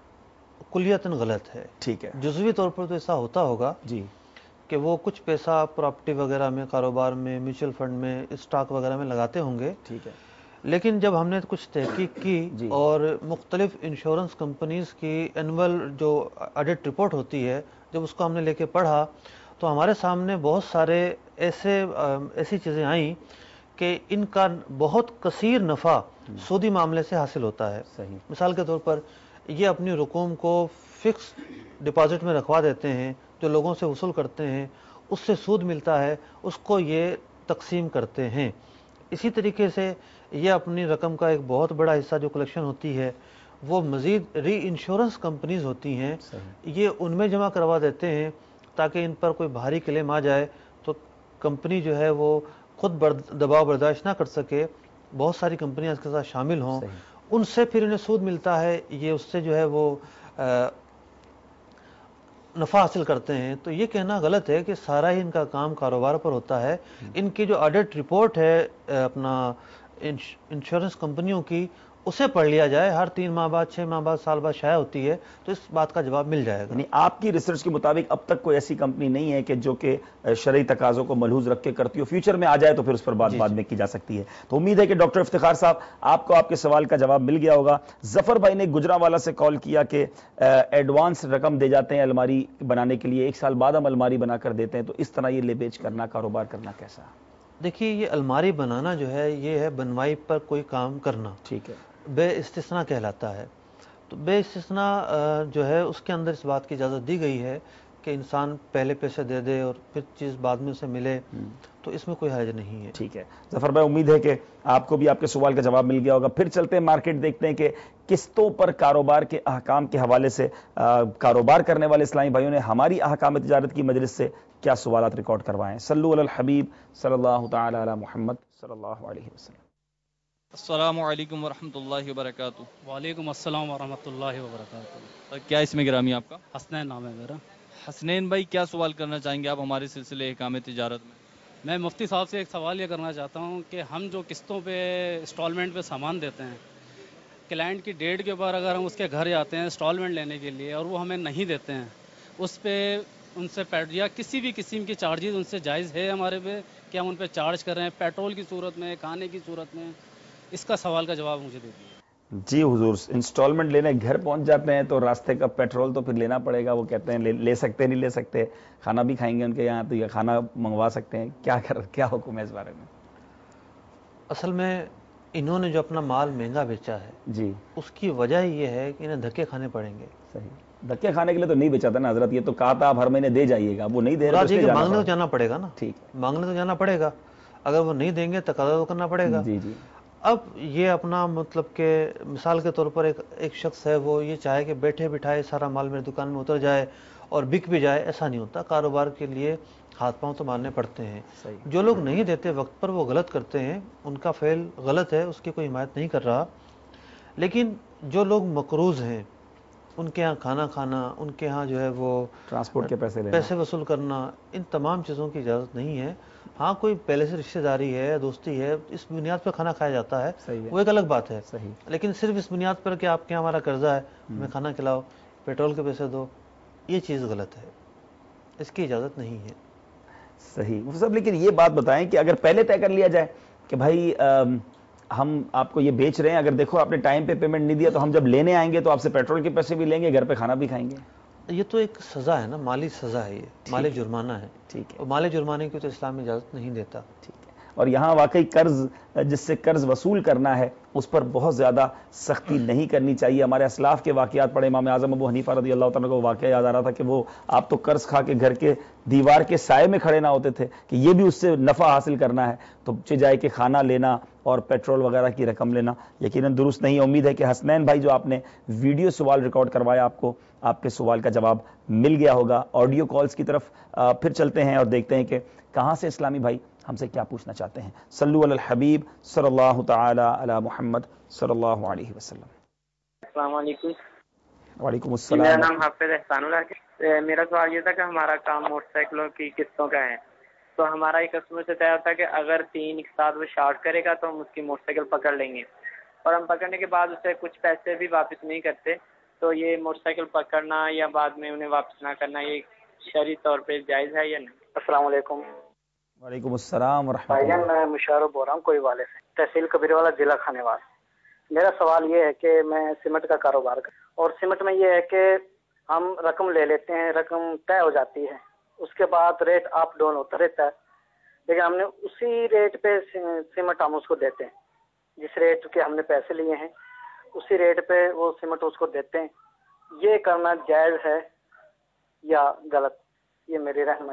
कुलियतन गलत है। ठीक है, जुज़वी तौर पर तो ऐसा होता होगा जी कि वो कुछ पैसा प्रॉपर्टी वगैरह में, कारोबार में, म्यूचुअल फंड में, स्टॉक वगैरह में लगाते होंगे। ठीक है, लेकिन जब हमने कुछ तहकीक की और मुख्तलिफ इंश्योरेंस कंपनीज की एनुअल जो ऑडिट रिपोर्ट होती है, जब उसको हमने लेके पढ़ा तो हमारे सामने बहुत सारे ऐसी चीज़ें आई कि इनका बहुत कसीर नफ़ा सूदी मामले से हासिल होता है। सही। मिसाल के तौर पर ये अपनी रकूम को फिक्स डिपॉजिट में रखवा देते हैं, जो लोगों से वसूल करते हैं, उससे सूद मिलता है, उसको ये तकसीम करते हैं। इसी तरीके से ये अपनी रकम का एक बहुत बड़ा हिस्सा जो कलेक्शन होती है वो मज़ीद री इंश्योरेंस कंपनीज होती हैं, ये उनमें जमा करवा देते हैं ताकि इन पर कोई भारी क्लेम आ जाए तो कंपनी जो है वो खुद दबाव बर्दाश्त ना कर सके, बहुत सारी कंपनियां इसके साथ शामिल हों ان سے پھر انہیں سود ملتا ہے، یہ اس سے جو ہے وہ نفع حاصل کرتے ہیں. تو یہ کہنا غلط ہے کہ سارا ہی ان کا کام کاروبار پر ہوتا ہے. ان کی جو آڈٹ رپورٹ ہے اپنا انشورنس کمپنیوں کی، اسے پڑھ لیا جائے، ہر 3 ماہ بعد 6 ماہ بعد سال بعد شائع ہوتی ہے، تو اس بات کا جواب مل جائے گا. یعنی آپ کی ریسرچ کے مطابق اب تک کوئی ایسی کمپنی نہیں ہے کہ جو کہ شرعی تقاضوں کو ملحوظ رکھ کے کرتی ہو، فیوچر میں آ جائے تو پھر اس پر بات بعد میں کی جا سکتی ہے. تو امید ہے کہ ڈاکٹر افتخار صاحب آپ کو آپ کے سوال کا جواب مل گیا ہوگا. ظفر بھائی نے گجرانوالہ سے کال کیا کہ ایڈوانس رقم دے جاتے ہیں الماری بنانے کے لیے، 1 سال بعد ہم الماری بنا کر دیتے ہیں، تو اس طرح یہ لے بیچ کرنا، کاروبار کرنا کیسا؟ دیکھیے، یہ الماری بنانا جو ہے یہ ہے بنوائی پر کوئی کام کرنا، ٹھیک ہے، بے استثناء کہلاتا ہے. تو بے استثناء جو ہے اس کے اندر اس بات کی اجازت دی گئی ہے کہ انسان پہلے پیسے دے دے اور پھر چیز بعد میں اسے ملے، تو اس میں کوئی حرج نہیں ہے. ٹھیک ہے ظفر بھائی، امید ہے کہ آپ کو بھی آپ کے سوال کا جواب مل گیا ہوگا. پھر چلتے ہیں مارکیٹ، دیکھتے ہیں کہ قسطوں پر کاروبار کے احکام کے حوالے سے کاروبار کرنے والے اسلامی بھائیوں نے ہماری احکام تجارت کی مجلس سے کیا سوالات ریکارڈ کروائے ہیں. صلو علی الحبیب صلی اللہ تعالی علی محمد صلی اللہ علیہ وسلم. السلام علیکم ورحمۃ اللہ وبرکاتہ. وعلیکم السلام ورحمۃ اللہ وبرکاتہ. کیا اسم گرامی آپ کا؟ حسنین نام ہے میرا. حسنین بھائی، کیا سوال کرنا چاہیں گے آپ ہمارے سلسلے احکام تجارت میں؟ میں مفتی صاحب سے ایک سوال یہ کرنا چاہتا ہوں کہ ہم جو قسطوں پہ انسٹالمنٹ پہ سامان دیتے ہیں، کلائنٹ کی ڈیٹ کے بعد اگر ہم اس کے گھر جاتے ہیں انسٹالمنٹ لینے کے لیے اور وہ ہمیں نہیں دیتے ہیں، اس پہ ان سے یا کسی بھی قسم کی چارجز ان سے جائز ہے ہمارے پہ کہ ہم ان پہ چارج کر رہے ہیں، پیٹرول کی صورت میں، کھانے کی صورت میں؟ اس کا سوال کا جواب مجھے دیجیے. جی حضور، انسٹالمنٹ لینے گھر پہنچ جاتے ہیں تو راستے کا پیٹرول تو پھر لینا پڑے گا. وہ کہتے ہیں لے سکتے نہیں لے سکتے، کھانا بھی کھائیں گے ان کے یہاں تو یہ کھانا منگوا سکتے ہیں، کیا حکم ہے اس بارے میں؟ اصل میں انہوں نے جو اپنا مال مہنگا بیچا ہے، جی، اس کی وجہ یہ ہے کہ انہیں دھکے کھانے پڑیں گے. صحیح، دھکے کھانے کے لیے تو نہیں بیچا تھا نا حضرت، یہ تو کہا تھا آپ ہر مہینے دے جائیے گا، وہ نہیں دے رہے تو مانگنے تو جانا پڑے گا نا. ٹھیک، مانگنے تو جانا پڑے گا، اگر وہ نہیں دیں گے تقاضا تو کرنا پڑے گا. جی جی. اب یہ اپنا مطلب کہ مثال کے طور پر ایک شخص ہے، وہ یہ چاہے کہ بیٹھے بٹھائے سارا مال میری دکان میں اتر جائے اور بک بھی جائے، ایسا نہیں ہوتا. کاروبار کے لیے ہاتھ پاؤں تو مارنے پڑتے ہیں. جو لوگ نہیں دیتے وقت پر وہ غلط کرتے ہیں، ان کا فعل غلط ہے، اس کی کوئی حمایت نہیں کر رہا. لیکن جو لوگ مقروض ہیں، ان کے ہاں کھانا کھانا، ان کے ہاں جو ہے وہ ٹرانسپورٹ کے پیسے وصول کرنا، ان تمام چیزوں کی اجازت نہیں ہے. ہاں کوئی پہلے سے رشتہ داری ہے، دوستی ہے، اس بنیاد پر کھانا کھایا جاتا ہے، وہ ایک الگ بات ہے. لیکن صرف اس بنیاد پر کہ آپ کے ہمارا قرضہ ہے، ہمیں کھانا کھلاؤ، پیٹرول کے پیسے دو، یہ چیز غلط ہے، اس کی اجازت نہیں ہے. صحیح صاحب، لیکن یہ بات بتائیں کہ اگر پہلے طے کر لیا جائے کہ بھائی ہم آپ کو یہ بیچ رہے ہیں، اگر دیکھو آپ نے ٹائم پہ پیمنٹ نہیں دیا تو ہم جب لینے آئیں گے تو آپ سے پیٹرول کے پیسے بھی لیں گے، گھر پہ کھانا بھی کھائیں گے. یہ تو ایک سزا ہے نا، مالی سزا ہے، یہ مالی جرمانہ ہے. ٹھیک ہے، اور مالی جرمانے کی تو اسلام میں اجازت نہیں دیتا. ٹھیک ہے. اور یہاں واقعی قرض، جس سے قرض وصول کرنا ہے، اس پر بہت زیادہ سختی نہیں کرنی چاہیے. ہمارے اسلاف کے واقعات پڑھے، امام اعظم ابو حنیفہ رضی اللہ تعالیٰ کو واقعہ یاد آ رہا تھا کہ وہ آپ تو قرض کھا کے گھر کے دیوار کے سائے میں کھڑے نہ ہوتے تھے کہ یہ بھی اس سے نفع حاصل کرنا ہے، تو جائے کہ کھانا لینا اور پیٹرول وغیرہ کی رقم لینا یقیناً درست نہیں. امید ہے کہ حسنین بھائی جو آپ نے ویڈیو سوال ریکارڈ کروایا، آپ کو آپ کے سوال کا جواب مل گیا ہوگا. آڈیو کالز کی طرف پھر چلتے ہیں اور دیکھتے ہیں کہ کہاں سے اسلامی بھائی ہم سے کیا پوچھنا چاہتے ہیں. صلو علی الحبیب صلی اللہ تعالی علی محمد صلی اللہ علیہ وسلم. السلام علیکم. وعلیکم السلام. میرا نام حافظ احسان اللہ. میرا سوال یہ تھا کہ ہمارا کام موٹر سائیکلوں کی قسطوں کا ہے، تو ہمارا ایک کسٹمر سے طے ہوتا ہے کہ اگر 3 ایک ساتھ وہ شارٹ کرے گا تو ہم اس کی موٹر سائیکل پکڑ لیں گے، اور ہم پکڑنے کے بعد اسے کچھ پیسے بھی واپس نہیں کرتے. تو یہ موٹر سائیکل پکڑنا یا بعد میں انہیں واپس نہ کرنا، یہ شرعی طور پہ جائز ہے یا نہیں؟ السلام علیکم. وعلیکم السلام ورحمۃ بھائی جان، اللہ. میں مشارف بول رہا ہوں کوئی والے سے، تحصیل کبیروالا، ضلع کھانیوال. میرا سوال یہ ہے کہ میں سیمنٹ کا کاروبار کرتا ہوں، اور سیمنٹ میں یہ ہے کہ ہم رقم لے لیتے ہیں، رقم طے ہو جاتی ہے، اس کے بعد ریٹ اپ ڈاؤن ہوتا رہتا ہے، لیکن ہم نے اسی ریٹ پہ سیمنٹ ہم اس کو دیتے ہیں، جس ریٹ کے ہم نے پیسے لیے ہیں اسی ریٹ پہ وہ سیمنٹ اس کو دیتے ہیں. یہ کرنا جائز ہے یا غلط؟ یہ میری رہنمائی.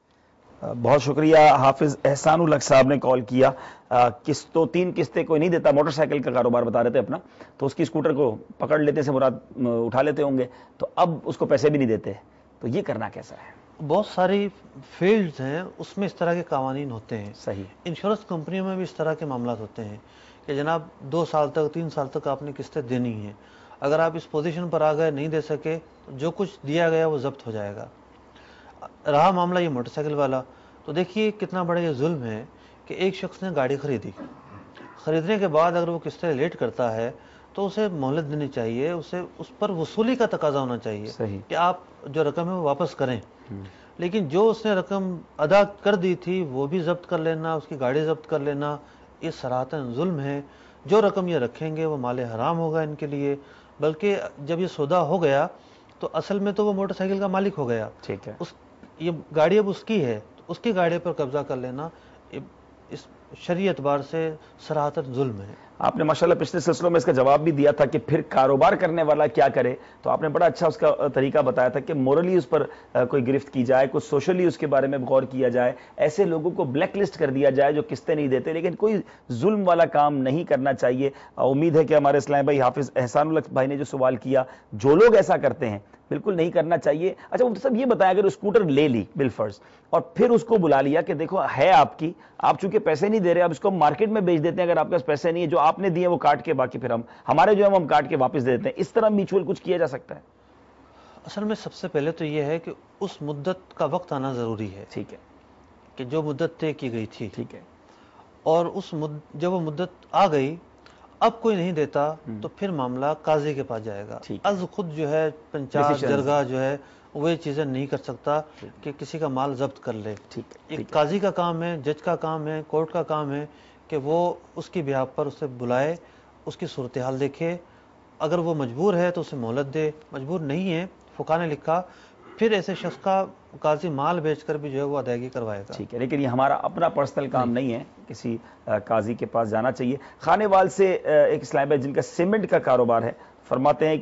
بہت شکریہ. حافظ احسان الحق صاحب نے کال کیا. قسطوں 3 قسطیں کوئی نہیں دیتا، موٹر سائیکل کا کاروبار بتا رہے تھے اپنا، تو اس کی اسکوٹر کو پکڑ لیتے سے مراد اٹھا لیتے ہوں گے، تو اب اس کو پیسے بھی نہیں دیتے، تو یہ کرنا کیسا ہے؟ بہت ساری فیلڈز ہیں اس میں اس طرح کے قوانین ہوتے ہیں. صحیح. انشورنس کمپنیوں میں بھی اس طرح کے معاملات ہوتے ہیں کہ جناب 2 साल तक 3 साल तक आपने किस्तें देनी हैं। अगर आप इस पोजीशन पर आ गए, नहीं दे सके, तो जो कुछ दिया गया वो जब्त हो जाएगा। रहा मामला ये मोटरसाइकिल वाला, तो देखिए कितना बड़ा ये जुल्म है कि एक शख्स ने गाड़ी खरीदी, खरीदने के बाद अगर वो किस्तें लेट करता है तो उसे मोहलत देनी चाहिए, उसे उस पर वसूली का तकाजा होना चाहिए कि आप जो रकम है वो वापस करें। लेकिन जो उसने रकम अदा कर दी थी वो भी जब्त कर लेना, उसकी गाड़ी जब्त कर लेना, ये सराहतन जुल्म है। जो रकम ये रखेंगे वो माले हराम होगा इनके लिए। बल्कि जब ये सौदा हो गया तो असल में तो वो मोटरसाइकिल का मालिक हो गया, ठीक है, ये गाड़ी अब उसकी है, तो उसकी गाड़ी पर कब्जा कर लेना इस शरई एतबार से सराहतन जुल्म है। आपने माशाल्लाह पिछले सिलसिलों में इसका जवाब भी दिया था कि फिर कारोबार करने वाला क्या करे, तो आपने बड़ा अच्छा उसका तरीका बताया था कि मोरली उस पर कोई गिरफ्त की जाए, कुछ सोशली उसके बारे में गौर किया जाए, ऐसे लोगों को ब्लैक लिस्ट कर दिया जाए जो किस्तें नहीं देते। लेकिन कोई जुल्म वाला काम नहीं करना चाहिए। उम्मीद है कि हमारे इस्लाम भाई हाफिज एहसानुल भाई ने जो सवाल किया, जो लोग ऐसा करते हैं बिल्कुल नहीं करना चाहिए। अच्छा मुफ्ती साहब ये बताया, अगर स्कूटर ले ली बिलफर्ज और फिर उसको बुला लिया कि देखो है आपकी, आप चूंकि पैसे नहीं दे रहे, आप इसको मार्केट में बेच देते हैं, अगर आपके पास पैसे नहीं है, जो आपने दिए वो काट के बाकी फिर हमारे जो है हम काट के वापस दे देते हैं, इस तरह म्यूचुअल कुछ किया जा सकता है? असल में सबसे पहले तो ये है कि उस मुद्दत का वक्त आना जरूरी है, ठीक है, कि जो मुद्दत तय की गई थी, ठीक है, और जब वो मुद्दत आ गई, अब कोई नहीं देता तो फिर मामला काजी के पास जाएगा। अज खुद जो है पंचायत जरगा जो है वो ये चीजें नहीं कर सकता कि किसी का माल जब्त कर ले। एक काजी का काम है, जज का काम है, कोर्ट का काम है कि वो उसकी बिहाफ पर उसे बुलाए, उसकी सूरत हाल देखे, अगर वो मजबूर है तो उसे मोहलत दे, मजबूर नहीं है फुका ने लिखा फिर ऐसे शख्स का काजी माल बेचकर भी जो है वो अदायगी करवाएगा। ठीक है, लेकिन ये हमारा अपना पर्सनल काम नहीं है, किसी काजी के पास जाना चाहिए। खानेवाल से एक इस्लाम भाई जिनका सीमेंट का कारोबार है, फरमाते हैं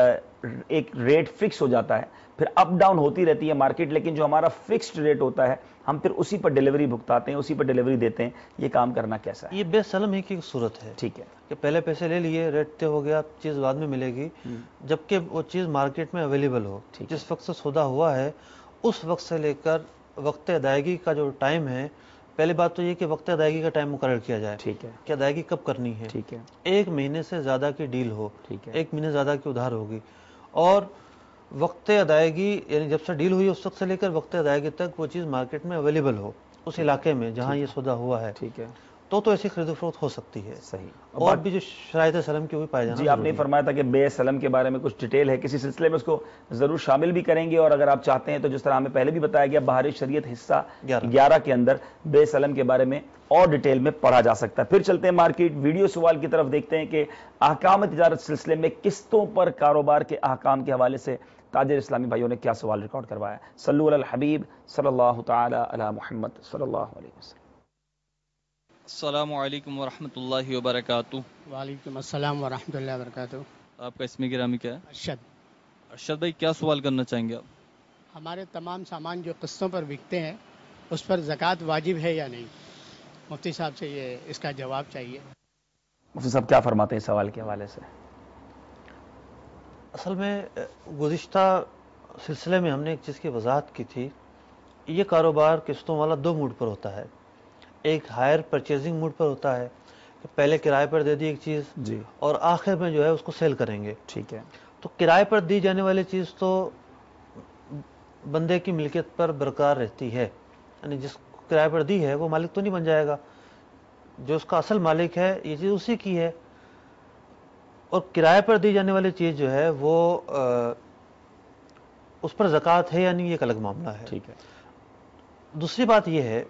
कि एक रेट फिक्स हो जाता है, फिर अप डाउन होती रहती है मार्केट, लेकिन जो हमारा फिक्स्ड रेट होता है हम फिर उसी पर डिलीवरी भुगताते हैं, उसी पर डिलीवरी देते हैं। ये काम करना कैसा है? ये बेसलम ही की सूरत है। ठीक है, कि पहले पैसे ले लिए, रेट तय हो गया, चीज बाद में मिलेगी, जबकि वो चीज मार्केट में अवेलेबल हो। जिस वक्त से सौदा हुआ है उस वक्त से लेकर वक्त अदायगी का जो टाइम है, पहली बात तो ये कि वक्त अदायगी का टाइम मुकर्रर किया जाए, ठीक है, कि अदायगी कब करनी है। ठीक है, 1 महीने से ज्यादा की डील हो, ठीक है, 1 महीने ज्यादा की उधार होगी, और वक्त अदायगी यानी जब से डील हुई उस वक्त से लेकर वक्त अदायगी तक वो चीज मार्केट में अवेलेबल हो उस इलाके में जहां ये सौदा हुआ है। ठीक है, तो ऐसी खरीद फरोख्त हो सकती है। सही। और भी जो शराइत सलम की हुई पाई जाना। जी, आपने फरमाया था कि बे सलम के बारे में कुछ डिटेल है, किसी सिलसिले में उसको जरूर शामिल भी करेंगे, और अगर आप चाहते हैं तो जिस तरह हमें पहले भी बताया गया बहार शरीयत हिस्सा 11 के अंदर बे सलम के बारे में और डिटेल में पढ़ा जा सकता है। फिर चलते हैं मार्केट वीडियो सवाल की तरफ, देखते हैं कि अहकाम तिजारत सिलसिले में किस्तों पर कारोबार के अहकाम के हवाले से ताजिर इस्लामी भाइयों ने क्या सवाल रिकॉर्ड करवाया। सल्लु अलल हबीब सल्लल्लाहु तआला अला मुहम्मद सल्लल्लाहु अलैहि वसल्लम। अस्सलामु अलैकुम वरहमतुल्लाहि वबरकातुहू। वालेकुम अस्सलाम वरहमतुल्लाहि वबरकातुहू। आपका इसमें गिरामी क्या है? अरशद। अरशद भाई क्या सवाल करना चाहेंगे आप? हमारे तमाम सामान जो किस्तों पर बिकते हैं उस पर ज़कात वाजिब है या नहीं? मुफ्ती साहब से ये इसका जवाब चाहिए। मुफ्ती साहब क्या फरमाते हैं इस सवाल के हवाले से? असल में गुज़िश्ता सिलसिले में हमने एक चीज़ की वजाहत की थी, ये कारोबार किस्तों वाला 2 मूड पर होता है। एक हायर परचेजिंग मूड पर होता है कि पहले किराए पर दे दी एक चीज़ जी, और आखिर में जो है उसको सेल करेंगे। ठीक है, तो किराए पर दी जाने वाली चीज़ तो बंदे की मिल्कियत पर बरकरार रहती है, यानी जिस किराए पर दी है वो मालिक तो नहीं बन जाएगा, जो उसका असल मालिक है ये चीज़ उसी की है। और किराए पर दी जाने वाली चीज़ जो है वो उस पर ज़कात है या नहीं ये एक अलग मामला है। ठीक है। दूसरी बात यह है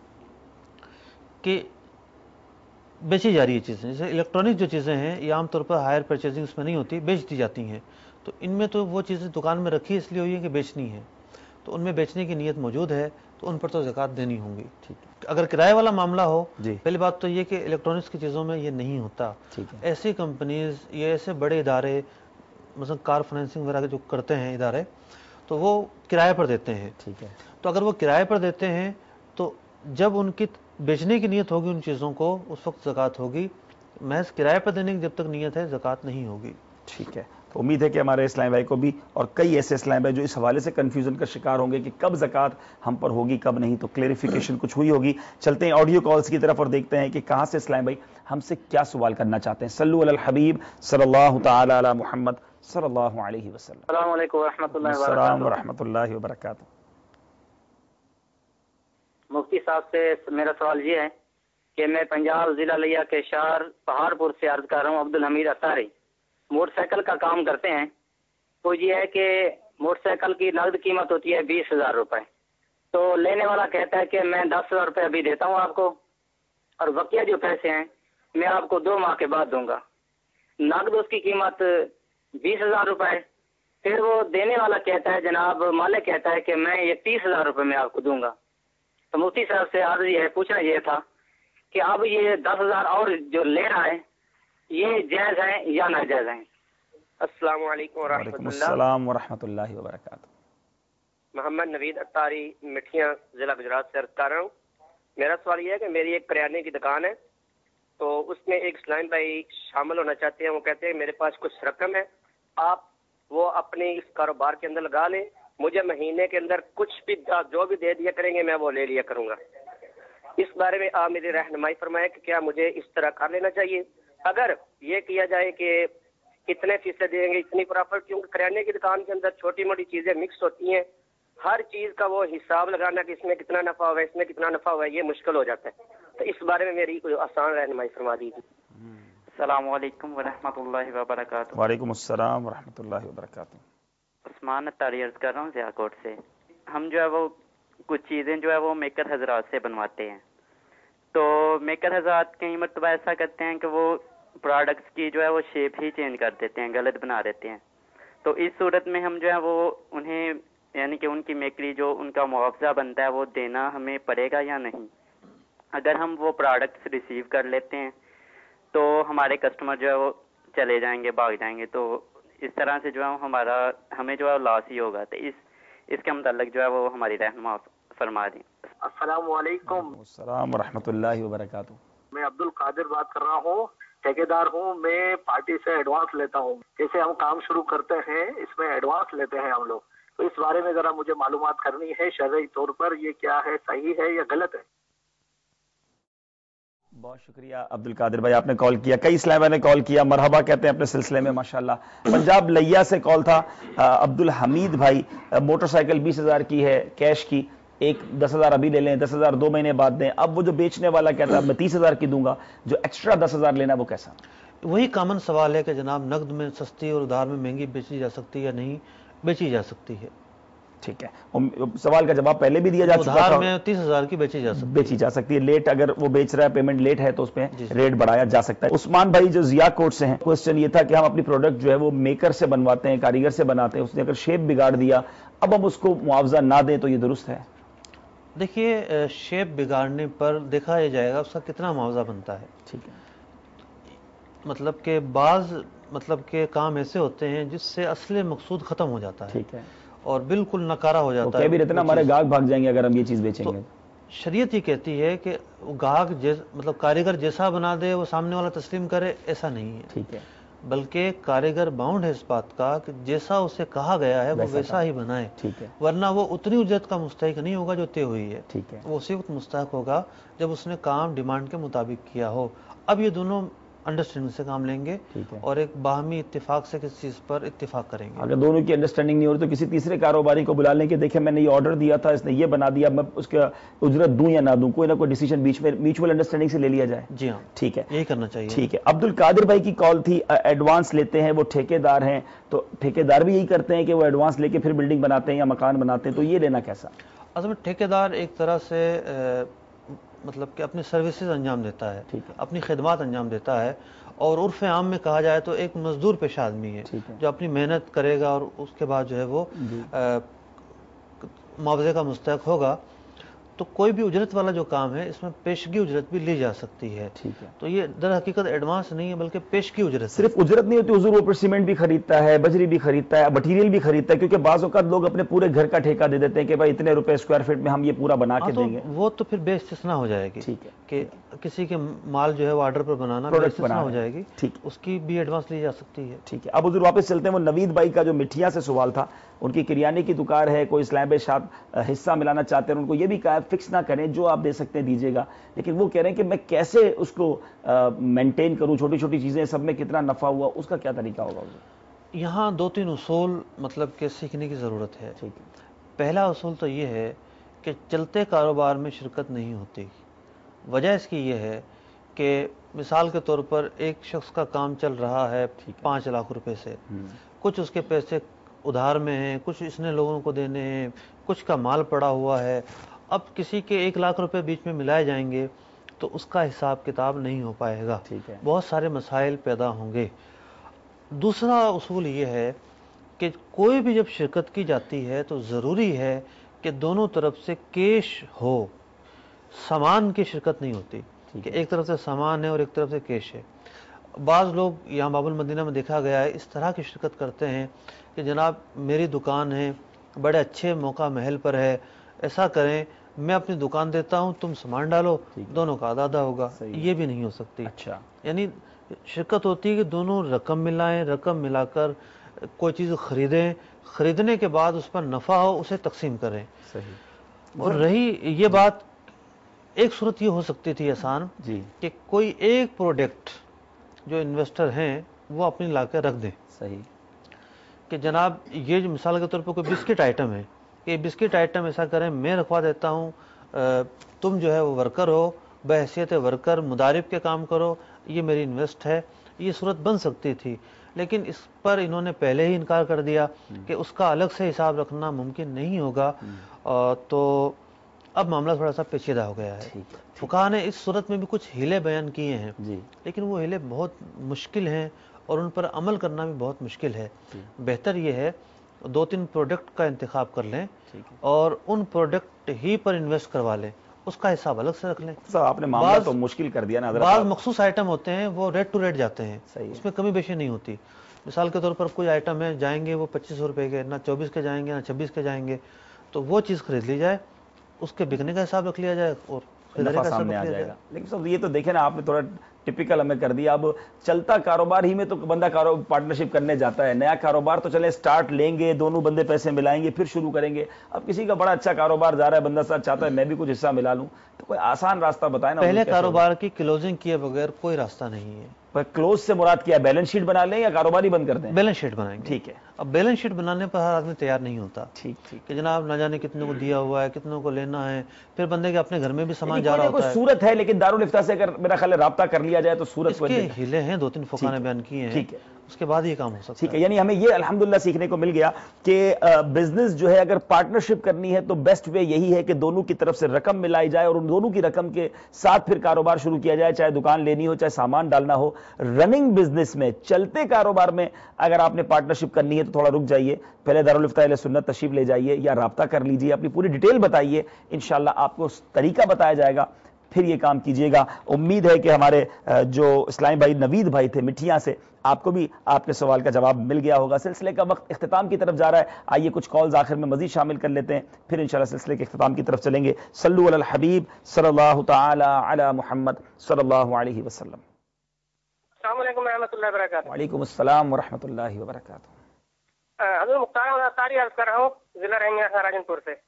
कि बेची जा रही है चीज़ें, जैसे इलेक्ट्रॉनिक जो चीज़ें हैं ये आमतौर पर हायर परचेजिंग इसमें नहीं होती, बेच दी जाती हैं। तो इनमें तो वो चीज़ें दुकान में रखी इसलिए हुई है कि बेचनी है, तो उनमें बेचने की नीयत मौजूद है तो उन पर तो ज़कात देनी होगी। ठीक है। अगर किराए वाला मामला हो, पहली बात तो ये कि इलेक्ट्रॉनिक्स की चीज़ों में ये नहीं होता। ठीक है। ऐसी कंपनीज, ये ऐसे बड़े इदारे मतलब कार फाइनेंसिंग वगैरह जो करते हैं इदारे, तो वो किराए पर देते हैं। ठीक है। तो अगर वो किराए पर देते हैं तो जब उनकी बेचने की नीयत होगी उन चीज़ों को, उस वक्त ज़कात होगी। महज किराए पर देने की जब तक नीयत है ज़कात नहीं होगी। ٹھیک ہے، تو امید ہے کہ ہمارے اسلام بھائی کو بھی اور کئی ایسے اسلام بھائی جو اس حوالے سے کنفیوژن کا شکار ہوں گے کہ کب زکوٰۃ ہم پر ہوگی کب نہیں، تو کلیریفیکیشن کچھ ہوئی ہوگی۔ چلتے ہیں آڈیو کالز کی طرف اور دیکھتے ہیں کہ کہاں سے اسلام بھائی ہم سے کیا سوال کرنا چاہتے ہیں۔ صلو علی الحبیب صلی اللہ تعالی علی محمد صلی اللہ علیہ وسلم۔ السلام علیکم ورحمۃ اللہ السلام وبرکاتہ۔ ورحمۃ اللہ وبرکاتہ۔ مفتی صاحب سے میرا سوال یہ ہے کہ میں پنجاب ضلع لیا کے شہر پہاڑ پور سے عرض کر رہا ہوں، عبدالحمید اطاری، موٹر سائیکل کا کام کرتے ہیں۔ تو یہ ہے کہ موٹر سائیکل کی نقد قیمت ہوتی ہے 20,000 روپے، تو لینے والا کہتا ہے کہ میں 10,000 روپے ابھی دیتا ہوں آپ کو، اور بقیہ جو پیسے ہیں میں آپ کو 2 ماہ کے بعد دوں گا۔ نقد اس کی قیمت 20,000 روپے، پھر وہ دینے والا کہتا ہے، جناب مالک کہتا ہے کہ میں یہ 30,000 روپے میں آپ کو دوں گا۔ تو مفتی صاحب سے عرض یہ ہے، پوچھنا یہ تھا کہ اب یہ 10,000 اور جو لے رہا ہے یہ جائز ہے یا ناجائز ہے؟ السلام علیکم ورحمۃ وعلیکم اللہ۔ السلام ورحمۃ اللہ وبرکاتہ۔ محمد نوید اطاری، مٹھیاں، ضلع گجرات سے عرض کر رہا ہوں۔ میرا سوال یہ ہے کہ میری ایک کریانے کی دکان ہے، تو اس میں ایک اسلام بھائی شامل ہونا چاہتے ہیں۔ وہ کہتے ہیں میرے پاس کچھ رقم ہے، آپ وہ اپنے اس کاروبار کے اندر لگا لیں، مجھے مہینے کے اندر کچھ بھی جو بھی دے دیا کریں گے میں وہ لے لیا کروں گا۔ اس بارے میں آپ میری رہنمائی فرمائیں کہ کیا مجھے اس طرح کر لینا چاہیے؟ اگر یہ کیا جائے کہ اتنے فیصد دیں گے اتنی پرافٹ، کیونکہ کریانے کی دکان کے اندر چھوٹی موٹی چیزیں مکس ہوتی ہیں، ہر چیز کا وہ حساب لگانا کہ اس میں کتنا نفع ہوا ہے، اس میں کتنا نفع ہوا ہے، یہ مشکل ہو جاتا ہے۔ تو اس بارے میں میری کوئی آسان رہنمائی فرما دیجیے۔ السلام علیکم ورحمۃ اللہ وبرکاتہ۔ وعلیکم السلام ورحمۃ اللہ وبرکاتہ۔ عثمان اطاری عرض کر رہا ہوں ضیاء کوٹ سے۔ ہم جو ہے وہ کچھ چیزیں جو ہے وہ میکر حضرات سے بنواتے ہیں، تو میکر حضرات کئی مرتبہ ایسا کرتے ہیں کہ وہ پروڈکٹس کی جو ہے وہ شیپ ہی چینج کر دیتے ہیں، غلط بنا دیتے ہیں۔ تو اس صورت میں ہم جو ہے وہ انہیں یعنی کہ ان کی میکری جو ان کا معاوضہ بنتا ہے وہ دینا ہمیں پڑے گا یا نہیں؟ اگر ہم وہ پروڈکٹس ریسیو کر لیتے ہیں تو ہمارے کسٹمر جو ہے وہ چلے جائیں گے، بھاگ جائیں گے، تو اس طرح سے جو ہے ہمیں جو ہے لاس ہی ہوگا۔ تو اس کے متعلق جو ہے وہ ہماری رہنما فرما دیں۔ السلام علیکم۔ السلام ورحمۃ اللہ وبرکاتہ۔ میں عبد القادر بات کر رہا ہوں، ٹھیکیدار ہوں۔ میں پارٹی سے ایڈوانس لیتا ہوں، جیسے ہم کام شروع کرتے ہیں اس میں ایڈوانس لیتے ہیں ہم لوگ، تو اس بارے میں ذرا مجھے معلومات کرنی ہے، شرعی طور پر یہ کیا ہے، صحیح ہے یا غلط ہے؟ بہت شکریہ عبد القادر بھائی، آپ نے کال کیا، کئی اسلام بھائی نے کال کیا، مرحبا کہتے ہیں اپنے سلسلے میں ماشاءاللہ۔ پنجاب لیا سے کال تھا عبد الحمید بھائی، موٹر سائیکل 20,000 کی ہے کیش کی، ایک 10,000 ابھی لے لیں، 10,000 2 مہینے بعد دیں۔ اب وہ جو بیچنے والا کہتا ہے میں 30,000 کی دوں گا، جو ایکسٹرا 10,000 لینا وہ کیسا؟ وہی کامن سوال ہے کہ جناب نقد میں سستی اور ادھار میں مہنگی بیچی جا سکتی ہے یا نہیں بیچی جا سکتی ہے؟ ٹھیک ہے، سوال کا جواب پہلے بھی دیا جا چکا تھا۔ ادھار میں 30,000 کی بیچی جا سکتی ہے، لیٹ اگر وہ بیچ رہا ہے، پیمنٹ لیٹ ہے تو اس پہ ریٹ بڑھایا جا سکتا ہے۔ عثمان بھائی جو ضیاء کوٹ سے ہیں، کوسچن یہ تھا کہ ہم اپنی پروڈکٹ جو ہے وہ میکر سے بنواتے ہیں، کاریگر سے بناتے ہیں، اس نے اگر شیپ بگاڑ دیا، اب ہم اس کو معاوضہ نہ دیں تو یہ درست ہے؟ دیکھیے، شیپ بگاڑنے پر دیکھا یہ جائے گا اس کا کتنا معاوضہ بنتا ہے۔ ٹھیک ہے، مطلب کہ بعض کہ کام ایسے ہوتے ہیں جس سے اصل مقصود ختم ہو جاتا ہے، ٹھیک ہے، اور بالکل نکارا ہو جاتا ہے۔ کہہ بھی رہتے نا ہمارے گاہک بھاگ جائیں گے اگر ہم یہ چیز بیچیں گے۔ شریعت یہ کہتی ہے کہ گاہک کاریگر جیسا بنا دے وہ سامنے والا تسلیم کرے، ایسا نہیں ہے۔ ٹھیک ہے، بلکہ کاریگر باؤنڈ ہے اس بات کا کہ جیسا اسے کہا گیا ہے وہ ویسا ہی بنائے، ٹھیک ہے، ورنہ وہ اتنی اجرت کا مستحق نہیں ہوگا جو طے ہوئی ہے۔ ٹھیک ہے، وہ اسی وقت مستحق ہوگا جب اس نے کام ڈیمانڈ کے مطابق کیا ہو۔ اب یہ دونوں انڈرسٹینڈنگ سے کام لیں گے اور ایک باہمی اتفاق سے کسی چیز پر اتفاق کریں گے۔ اگر دونوں کی انڈرسٹینڈنگ نہیں ہو رہی تو کسی تیسرے کاروباری کو بلا لیں کہ دیکھیں میں نے یہ آرڈر دیا تھا، اس نے یہ بنا دیا، میں اس کا اجرت دوں یا نہ دوں، کوئی نہ کوئی ڈیسیجن بیچ میں میوچول انڈرسٹینڈنگ سے لے لیا جائے۔ جی ہاں، ٹھیک ہے، یہی کرنا چاہیے۔ ٹھیک ہے، عبد القادر بھائی کی کال تھی، ایڈوانس لیتے ہیں، وہ ٹھیکیدار ہیں، تو ٹھیکیدار بھی یہی کرتے ہیں کہ وہ ایڈوانس لے کے پھر بلڈنگ بناتے ہیں یا مکان بناتے ہیں، تو یہ لینا کیسا؟ اصل میں ٹھیکیدار ایک طرح سے کہ اپنی سروسز انجام دیتا ہے، اپنی خدمات انجام دیتا ہے، اور عرف عام میں کہا جائے تو ایک مزدور پیشہ آدمی ہے جو اپنی محنت کرے گا اور اس کے بعد جو ہے وہ معاوضے کا مستحق ہوگا۔ تو کوئی بھی اجرت والا جو کام ہے اس میں پیشگی اجرت بھی لی جا سکتی ہے. ٹھیک ہے. تو یہ در حقیقت ایڈوانس نہیں ہے بلکہ پیشگی اجرت. صرف اجرت نہیں ہوتی حضور، اوپر سیمنٹ بھی خریدتا ہے، بجری بھی خریدتا ہے، مٹیریل بھی خریدتا ہے، کیونکہ بعض اوقات لوگ اپنے پورے گھر کا ٹھیکہ دے دیتے ہیں کہ بھائی اتنے روپے اسکوائر فٹ میں ہم یہ پورا بنا کے دیں گے. وہ تو پھر بے استثنا ہو جائے گی. ٹھیک ہے. کہ کسی کے مال جو ہے وہ آرڈر پر بنانا بے استثنا ہو جائے گی. ٹھیک، اس کی بھی ایڈوانس لی جا سکتی ہے. ٹھیک ہے. اب حضور واپس چلتے ہیں، وہ نوید بھائی کا جو مٹھیاں سے سوال تھا، ان کی کریانے کی دکان ہے، کوئی اسلام بھائی شاید حصہ ملانا چاہتے ہیں، ان کو یہ بھی کہا فکس نہ کریں، جو آپ دے سکتے ہیں دیجیے گا، لیکن وہ کہہ رہے ہیں کہ میں کیسے اس کو مینٹین کروں، چھوٹی چھوٹی چیزیں سب میں کتنا نفع ہوا، اس کا کیا طریقہ ہوگا حضور؟ یہاں 2-3 اصول مطلب کہ سیکھنے کی ضرورت ہے. پہلا اصول تو یہ ہے کہ چلتے کاروبار میں شرکت نہیں ہوتی. وجہ اس کی یہ ہے کہ مثال کے طور پر ایک شخص کا کام چل رہا ہے 5 لاکھ روپے سے، کچھ اس کے پیسے ادھار میں ہیں، کچھ اس نے لوگوں کو دینے ہیں، کچھ کا مال پڑا ہوا ہے. اب کسی کے 1 لاکھ روپے بیچ میں ملائے جائیں گے تو اس کا حساب کتاب نہیں ہو پائے گا. بہت سارے مسائل پیدا ہوں گے. دوسرا اصول یہ ہے کہ کوئی بھی جب شرکت کی جاتی ہے تو ضروری ہے کہ دونوں طرف سے کیش ہو. سامان کی شرکت نہیں ہوتی کہ ایک طرف سے سامان ہے اور ایک طرف سے کیش ہے. بعض لوگ یہاں باب المدینہ میں دیکھا گیا ہے اس طرح کی شرکت کرتے ہیں کہ جناب میری دکان ہے، بڑے اچھے موقع محل پر ہے، ایسا کریں میں اپنی دکان دیتا ہوں، تم سامان ڈالو، دونوں کا آدھا آدھا ہوگا. یہ بھی نہیں ہو سکتی. اچھا، یعنی شرکت ہوتی ہے کہ دونوں رقم ملائیں، رقم ملا کر کوئی چیز خریدیں، خریدنے کے بعد اس پر نفع ہو اسے تقسیم کریں. اور رہی یہ بات، ایک صورت یہ ہو سکتی تھی آسان کہ کوئی ایک پروڈکٹ جو انویسٹر ہیں وہ اپنی لا کے رکھ دیں. صحیح. کہ جناب یہ جو مثال کے طور پر کوئی بسکٹ آئٹم ہے کہ بسکٹ آئٹم ایسا کریں میں رکھوا دیتا ہوں، تم جو ہے وہ ورکر ہو، بحیثیت ورکر مدارب کے کام کرو، یہ میری انویسٹ ہے. یہ صورت بن سکتی تھی لیکن اس پر انہوں نے پہلے ہی انکار کر دیا کہ اس کا الگ سے حساب رکھنا ممکن نہیں ہوگا. تو اب معاملہ تھوڑا سا پیچیدہ ہو گیا ہے. فقہاء نے اس صورت میں بھی کچھ ہیلے بیان کیے ہیں لیکن وہ ہیلے بہت مشکل ہیں اور ان پر عمل کرنا بھی بہت مشکل ہے. بہتر یہ ہے 2-3 پروڈکٹ کا انتخاب کر لیں اور ان پروڈکٹ ہی پر انویسٹ کروا لیں، اس کا حساب الگ سے رکھ لیں. آپ نے معاملہ تو مشکل کر دیا نا. بعض مخصوص آئٹم ہوتے ہیں وہ ریٹ ٹو ریٹ جاتے ہیں، اس میں کمی بیشی نہیں ہوتی. مثال کے طور پر کوئی آئٹم ہے جائیں گے وہ 2500 روپے کے، نہ 24 کے جائیں گے نہ 26 کے جائیں گے، تو وہ چیز خرید لی جائے، اس کے بکنے کا حساب رکھ لیا جائے اور سامنے آ جائے گا. لیکن صاحب یہ تو دیکھیں نا، آپ نے تھوڑا ٹپیکل ہمیں کر دیا. اب چلتا کاروبار ہی میں تو بندہ پارٹنرشپ کرنے جاتا ہے. نیا کاروبار تو چلے سٹارٹ لیں گے، دونوں بندے پیسے ملائیں گے پھر شروع کریں گے. اب کسی کا بڑا اچھا کاروبار جا رہا ہے، بندہ ساتھ چاہتا ہے میں بھی کچھ حصہ ملا لوں، تو کوئی آسان راستہ بتائیں نا. پہلے کاروبار کی کلوزنگ کیے بغیر کوئی راستہ نہیں ہے. کلوز سے مراد کیا ہے؟ بیلنس شیٹ بنا لیں یا کاروبار ہی بند کر دیں؟ بیلنس شیٹ بنائیں گے. ٹھیک ہے. اب بیلنس شیٹ بنانے پر ہر آدمی تیار نہیں ہوتا. ٹھیک کہ جناب نہ جانے کتنوں کو دیا ہوا ہے، کتنوں کو لینا ہے، پھر بندے کے اپنے گھر میں بھی سامان جا رہا ہوتا ہے. صورت ہے لیکن دارالفتاء سے اگر میرا خیال رابطہ کر لیا جائے تو صورت اس کے ہیلے ہیں 2-3 فقہاء نے بیان کیے ہیں. ٹھیک ہے. اس کے بعد یہ کام ہو سکتا ہے. ٹھیک ہے. یعنی ہمیں یہ الحمدللہ سیکھنے کو مل گیا کہ بزنس جو ہے اگر پارٹنرشپ کرنی ہے تو بیسٹ وے یہی ہے کہ دونوں کی طرف سے رقم ملائی جائے اور ان دونوں کی رقم کے ساتھ پھر کاروبار شروع کیا جائے، چاہے دکان لینی ہو چاہے سامان ڈالنا ہو. رننگ بزنس میں، چلتے کاروبار میں اگر آپ نے پارٹنرشپ کرنی ہے تو تھوڑا رک جائیے، پہلے دارالفتاء اہل سنت تشریف لے جائیے یا رابطہ کر لیجیے، اپنی پوری ڈیٹیل بتائیے، انشاءاللہ آپ کو طریقہ بتایا جائے گا، پھر یہ کام کیجیے گا. امید ہے کہ ہمارے جو اسلامی بھائی نوید بھائی تھے مٹھیاں سے، آپ کو بھی آپ کے سوال کا جواب مل گیا ہوگا. سلسلے کا وقت اختتام کی طرف جا رہا ہے، آئیے کچھ کالز آخر میں مزید شامل کر لیتے ہیں، پھر انشاءاللہ سلسلے کے اختتام کی طرف چلیں گے. صلو علی الحبیب صلی اللہ تعالی علی محمد صلی اللہ علیہ وسلم. السلام علیکم ورحمۃ اللہ وبرکاتہ. وعلیکم السلام ورحمۃ اللہ وبرکاتہ. حضور مختار اطاری عرض کر رہا ہوں ضلع رحمیہ راجن پور سے.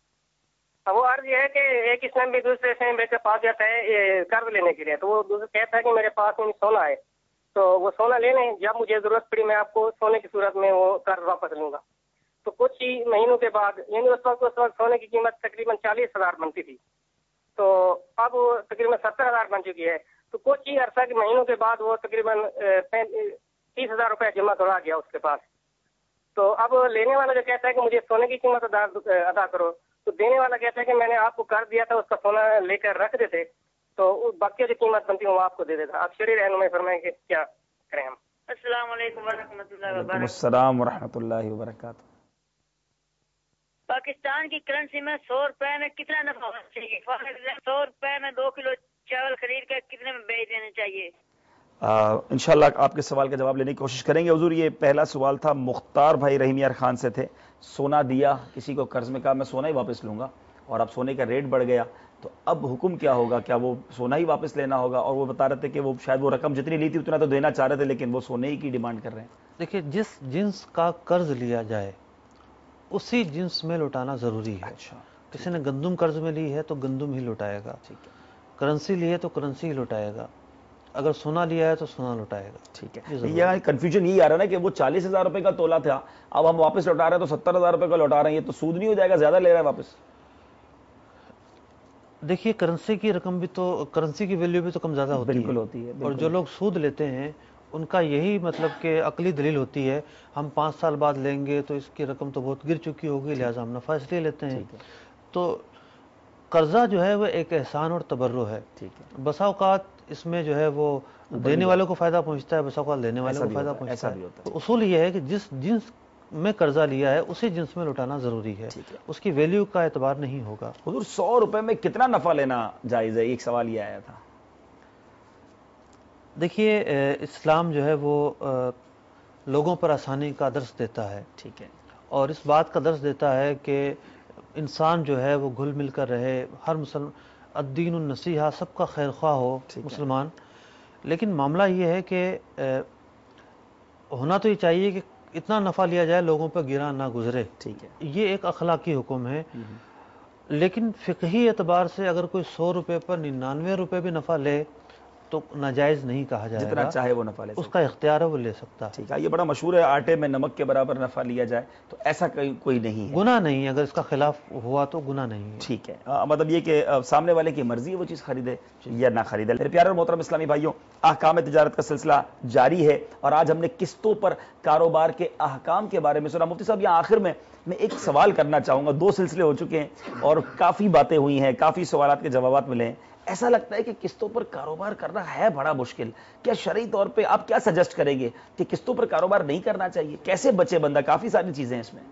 وہ عرض یہ ہے کہ ایک اسلام بھی دوسرے اسلام بھائی کے پاس جاتا ہے قرض لینے کے لیے، تو وہ دوسرا کہتا ہے کہ میرے پاس سونا ہے، تو وہ سونا لے لیں، جب مجھے ضرورت پڑی میں آپ کو سونے کی صورت میں وہ قرض واپس لوں گا. تو کچھ ہی مہینوں کے بعد، یعنی اس وقت سونے کی قیمت تقریباً 40,000 بنتی تھی، تو اب وہ تقریباً 70,000 بن چکی ہے. تو کچھ ہی عرصہ کے مہینوں کے بعد وہ تقریباً 30,000 روپے جمع کروا گیا اس کے پاس. تو اب لینے والا جو کہتا ہے کہ مجھے سونے کی قیمت ادا کرو، تو دینے والا کہتا ہے کہ میں نے آپ کو قرض دیا تھا، اس کا سونا لے کر رکھ دیتے تو باقی جو قیمت بنتی ہے وہ آپ کو دے دیتا. آپ شرعی رہنمائی فرمائیں کہ کیا کریں ہم. السلام علیکم ورحمۃ اللہ وبرکاتہ. السلام ورحمۃ اللہ وبرکاتہ. پاکستان کی کرنسی میں 100 روپے میں کتنا نفع ہونا چاہیے؟ 100 روپے میں 2 کلو چاول خرید کر کتنے میں بیچ دینا چاہیے؟ انشاءاللہ آپ کے سوال کا جواب لینے کی کوشش کریں گے حضور. یہ پہلا سوال تھا مختار بھائی رحیم یار خان سے تھے. سونا دیا کسی کو قرض میں، کہا میں سونا ہی واپس لوں گا، اور اب سونے کا ریٹ بڑھ گیا تو اب حکم کیا ہوگا؟ کیا وہ سونا ہی واپس لینا ہوگا؟ اور وہ بتا رہے تھے کہ وہ شاید وہ رقم جتنی لی تھی اتنا تو دینا چاہ رہے تھے لیکن وہ سونے ہی کی ڈیمانڈ کر رہے ہیں. دیکھیے جس جنس کا قرض لیا جائے اسی جنس میں لوٹانا ضروری ہے. کسی نے گندم قرض میں لی ہے تو گندم ہی لوٹائے گا، کرنسی لی ہے تو کرنسی ہی لوٹائے گا، اگر سونا لیا ہے تو سونا لوٹائے گا. ٹھیک ہے. یہ کنفیوژن یہی آ رہا ہے نا کہ وہ 40,000 روپے کا تولہ تھا، اب ہم واپس لوٹا رہے ہیں تو 70,000 روپے کا لوٹا رہے ہیں، یہ تو سود نہیں ہو جائے گا؟ زیادہ لے رہا ہے واپس. دیکھیے کرنسی کی رقم بھی تو، کرنسی کی ویلیو بھی تو کم زیادہ ہوتی ہے. بالکل ہوتی ہے. اور جو لوگ سود لیتے ہیں ان کا یہی مطلب کہ عقلی دلیل ہوتی ہے ہم 5 سال بعد لیں گے تو اس کی رقم تو بہت گر چکی ہوگی لہٰذا ہم نفع اس لیے لیتے ہیں. تو قرضہ جو ہے وہ ایک احسان اور تبرع ہے. بسا اوقات اس میں جو ہے وہ دینے والوں کو فائدہ پہنچتا ہے، بسا اوقات لینے والوں کو فائدہ پہنچتا ہے. تو اصول یہ ہے کہ جس جنس میں قرضہ لیا ہے اسی جنس میں لوٹانا ضروری ہے، اس کی ویلیو کا اعتبار نہیں ہوگا. حضور 100 روپے میں کتنا نفع لینا جائز ہے؟ ایک سوال یہ آیا تھا. دیکھیے اسلام جو ہے وہ لوگوں پر آسانی کا درس دیتا ہے. ٹھیک ہے. اور اس بات کا درس دیتا ہے کہ انسان جو ہے وہ گھل مل کر رہے، ہر الدین النصیحہ، سب کا خیر خواہ ہو مسلمان. لیکن معاملہ یہ ہے کہ ہونا تو یہ چاہیے کہ اتنا نفع لیا جائے لوگوں پر گرا نہ گزرے. ٹھیک ہے. یہ ایک اخلاقی حکم ہے. لیکن فقہی اعتبار سے اگر کوئی 100 روپے پر 99 روپے بھی نفع لے تو ناجائز نہیں کہا جائے گا. جتنا چاہے وہ نفع لے سکتا ہے، اس کا اختیار ہے، وہ لے سکتا ہے. ٹھیک ہے. یہ بڑا مشہور ہے، آٹے میں نمک کے برابر نفع لیا جائے تو ایسا کوئی نہیں ہے، گناہ نہیں ہے. اگر اس کا خلاف ہوا تو گناہ نہیں ہے. ٹھیک ہے. مطلب یہ کہ سامنے والے کی مرضی ہے وہ چیز خریدے یا نہ خریدے. میرے پیارے اور محترم اسلامی بھائیوں، احکام تجارت کا سلسلہ جاری ہے اور آج ہم نے قسطوں پر کاروبار کے احکام کے بارے میں سنا. مفتی صاحب یہاں آخر میں ایک سوال کرنا چاہوں گا. 2 سلسلے ہو چکے ہیں اور کافی باتیں ہوئی ہیں، کافی سوالات کے جوابات ملے ہیں. ایسا لگتا ہے کہ قسطوں پر کاروبار کرنا ہے بڑا مشکل. کیا شرعی طور پہ آپ کیا سجیسٹ کریں گے کہ قسطوں پر کاروبار نہیں کرنا چاہیے؟ کیسے بچے بندہ؟ کافی ساری چیزیں ہیں اس میں.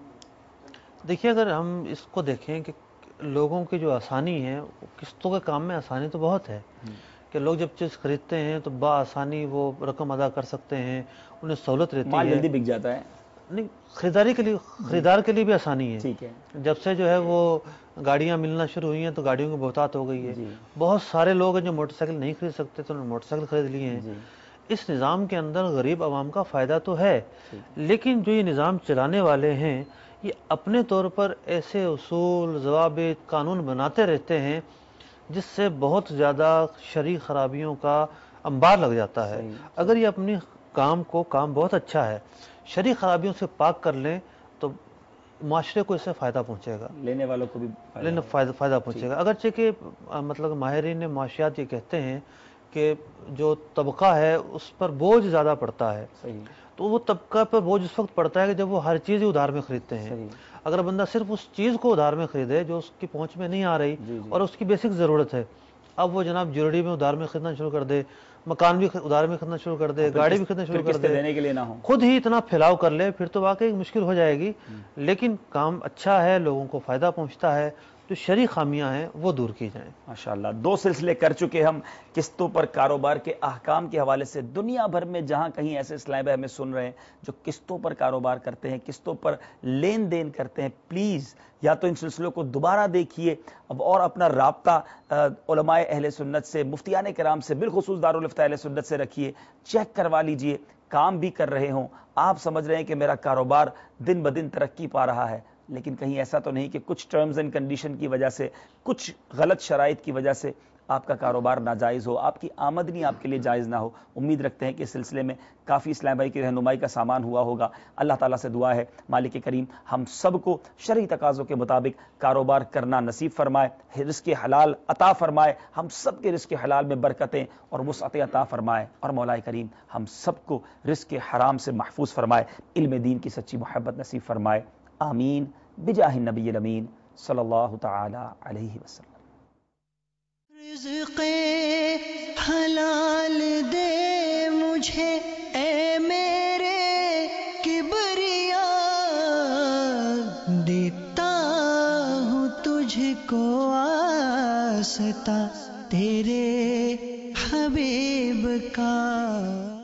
دیکھیے اگر ہم اس کو دیکھیں کہ لوگوں کی جو آسانی ہے، قسطوں کے کام میں آسانی تو بہت ہے کہ لوگ جب چیز خریدتے ہیں تو بآسانی وہ رقم ادا کر سکتے ہیں، انہیں سہولت رہتی ہے، مال جلدی بک جاتا ہے. نہیں، خریداری کے لیے، خریدار کے لیے بھی آسانی ہے. ٹھیک ہے. جب سے جو ہے وہ گاڑیاں ملنا شروع ہوئی ہیں تو گاڑیوں کی بہتات ہو گئی ہے. بہت سارے لوگ ہیں جو موٹر سائیکل نہیں خرید سکتے تو انہوں نے موٹر سائیکل خرید لیے ہیں. اس نظام کے اندر غریب عوام کا فائدہ تو ہے، لیکن جو یہ نظام چلانے والے ہیں یہ اپنے طور پر ایسے اصول، ضوابط، قانون بناتے رہتے ہیں جس سے بہت زیادہ شرعی خرابیوں کا انبار لگ جاتا ہے. اگر یہ اپنی کام بہت اچھا ہے، شرعی خرابیوں سے پاک کر لیں تو معاشرے کو اس سے فائدہ پہنچے گا، لینے والوں کو بھی فائدہ پہنچے گا. اگرچہ کہ مطلب ماہرین معاشیات یہ کہتے ہیں کہ جو طبقہ ہے اس پر بوجھ زیادہ پڑتا ہے. تو وہ طبقہ پر بوجھ اس وقت پڑتا ہے کہ جب وہ ہر چیز ہی ادھار میں خریدتے ہیں. اگر بندہ صرف اس چیز کو ادھار میں خریدے جو اس کی پہنچ میں نہیں آ رہی اور اس کی بیسک ضرورت ہے، اب وہ جناب جیولری میں ادھار میں خریدنا شروع کر دے، مکان بھی ادھار میں خریدنا شروع کر دے، گاڑی بھی خریدنا شروع کر دے، دینے کے لیے نہ ہو، خود ہی اتنا پھیلاؤ کر لے، پھر تو واقعی مشکل ہو جائے گی. لیکن کام اچھا ہے، لوگوں کو فائدہ پہنچتا ہے، جو شرعی خامیاں ہیں وہ دور کی جائیں. ماشاءاللہ 2 سلسلے کر چکے ہم قسطوں پر کاروبار کے احکام کے حوالے سے. دنیا بھر میں جہاں کہیں ایسے اسلام بھائی ہمیں سن رہے ہیں جو قسطوں پر کاروبار کرتے ہیں، قسطوں پر لین دین کرتے ہیں، پلیز یا تو ان سلسلوں کو دوبارہ دیکھیے اور اپنا رابطہ علماء اہل سنت سے، مفتیان کرام سے، بالخصوص دارالفتہ اہل سنت سے رکھیے. چیک کروا لیجئے کام بھی کر رہے ہوں، آپ سمجھ رہے ہیں کہ میرا کاروبار دن بدن ترقی پا رہا ہے، لیکن کہیں ایسا تو نہیں کہ کچھ ٹرمز اینڈ کنڈیشن کی وجہ سے، کچھ غلط شرائط کی وجہ سے آپ کا کاروبار ناجائز ہو، آپ کی آمدنی آپ کے لیے جائز نہ ہو. امید رکھتے ہیں کہ اس سلسلے میں کافی اسلام بھائی کی رہنمائی کا سامان ہوا ہوگا. اللہ تعالیٰ سے دعا ہے مالک کریم ہم سب کو شرعی تقاضوں کے مطابق کاروبار کرنا نصیب فرمائے، رزق حلال عطا فرمائے، ہم سب کے رزق حلال میں برکتیں اور وسعت عطا فرمائے، اور مولا کریم ہم سب کو رزق حرام سے محفوظ فرمائے، علم دین کی سچی محبت نصیب فرمائے. آمین بجاہ النبی الامین صلی اللہ تعالی علیہ وسلم. رزق حلال دے مجھے اے میرے کبریا، دیتا مجھ کو واسطہ تیرے حبیب کا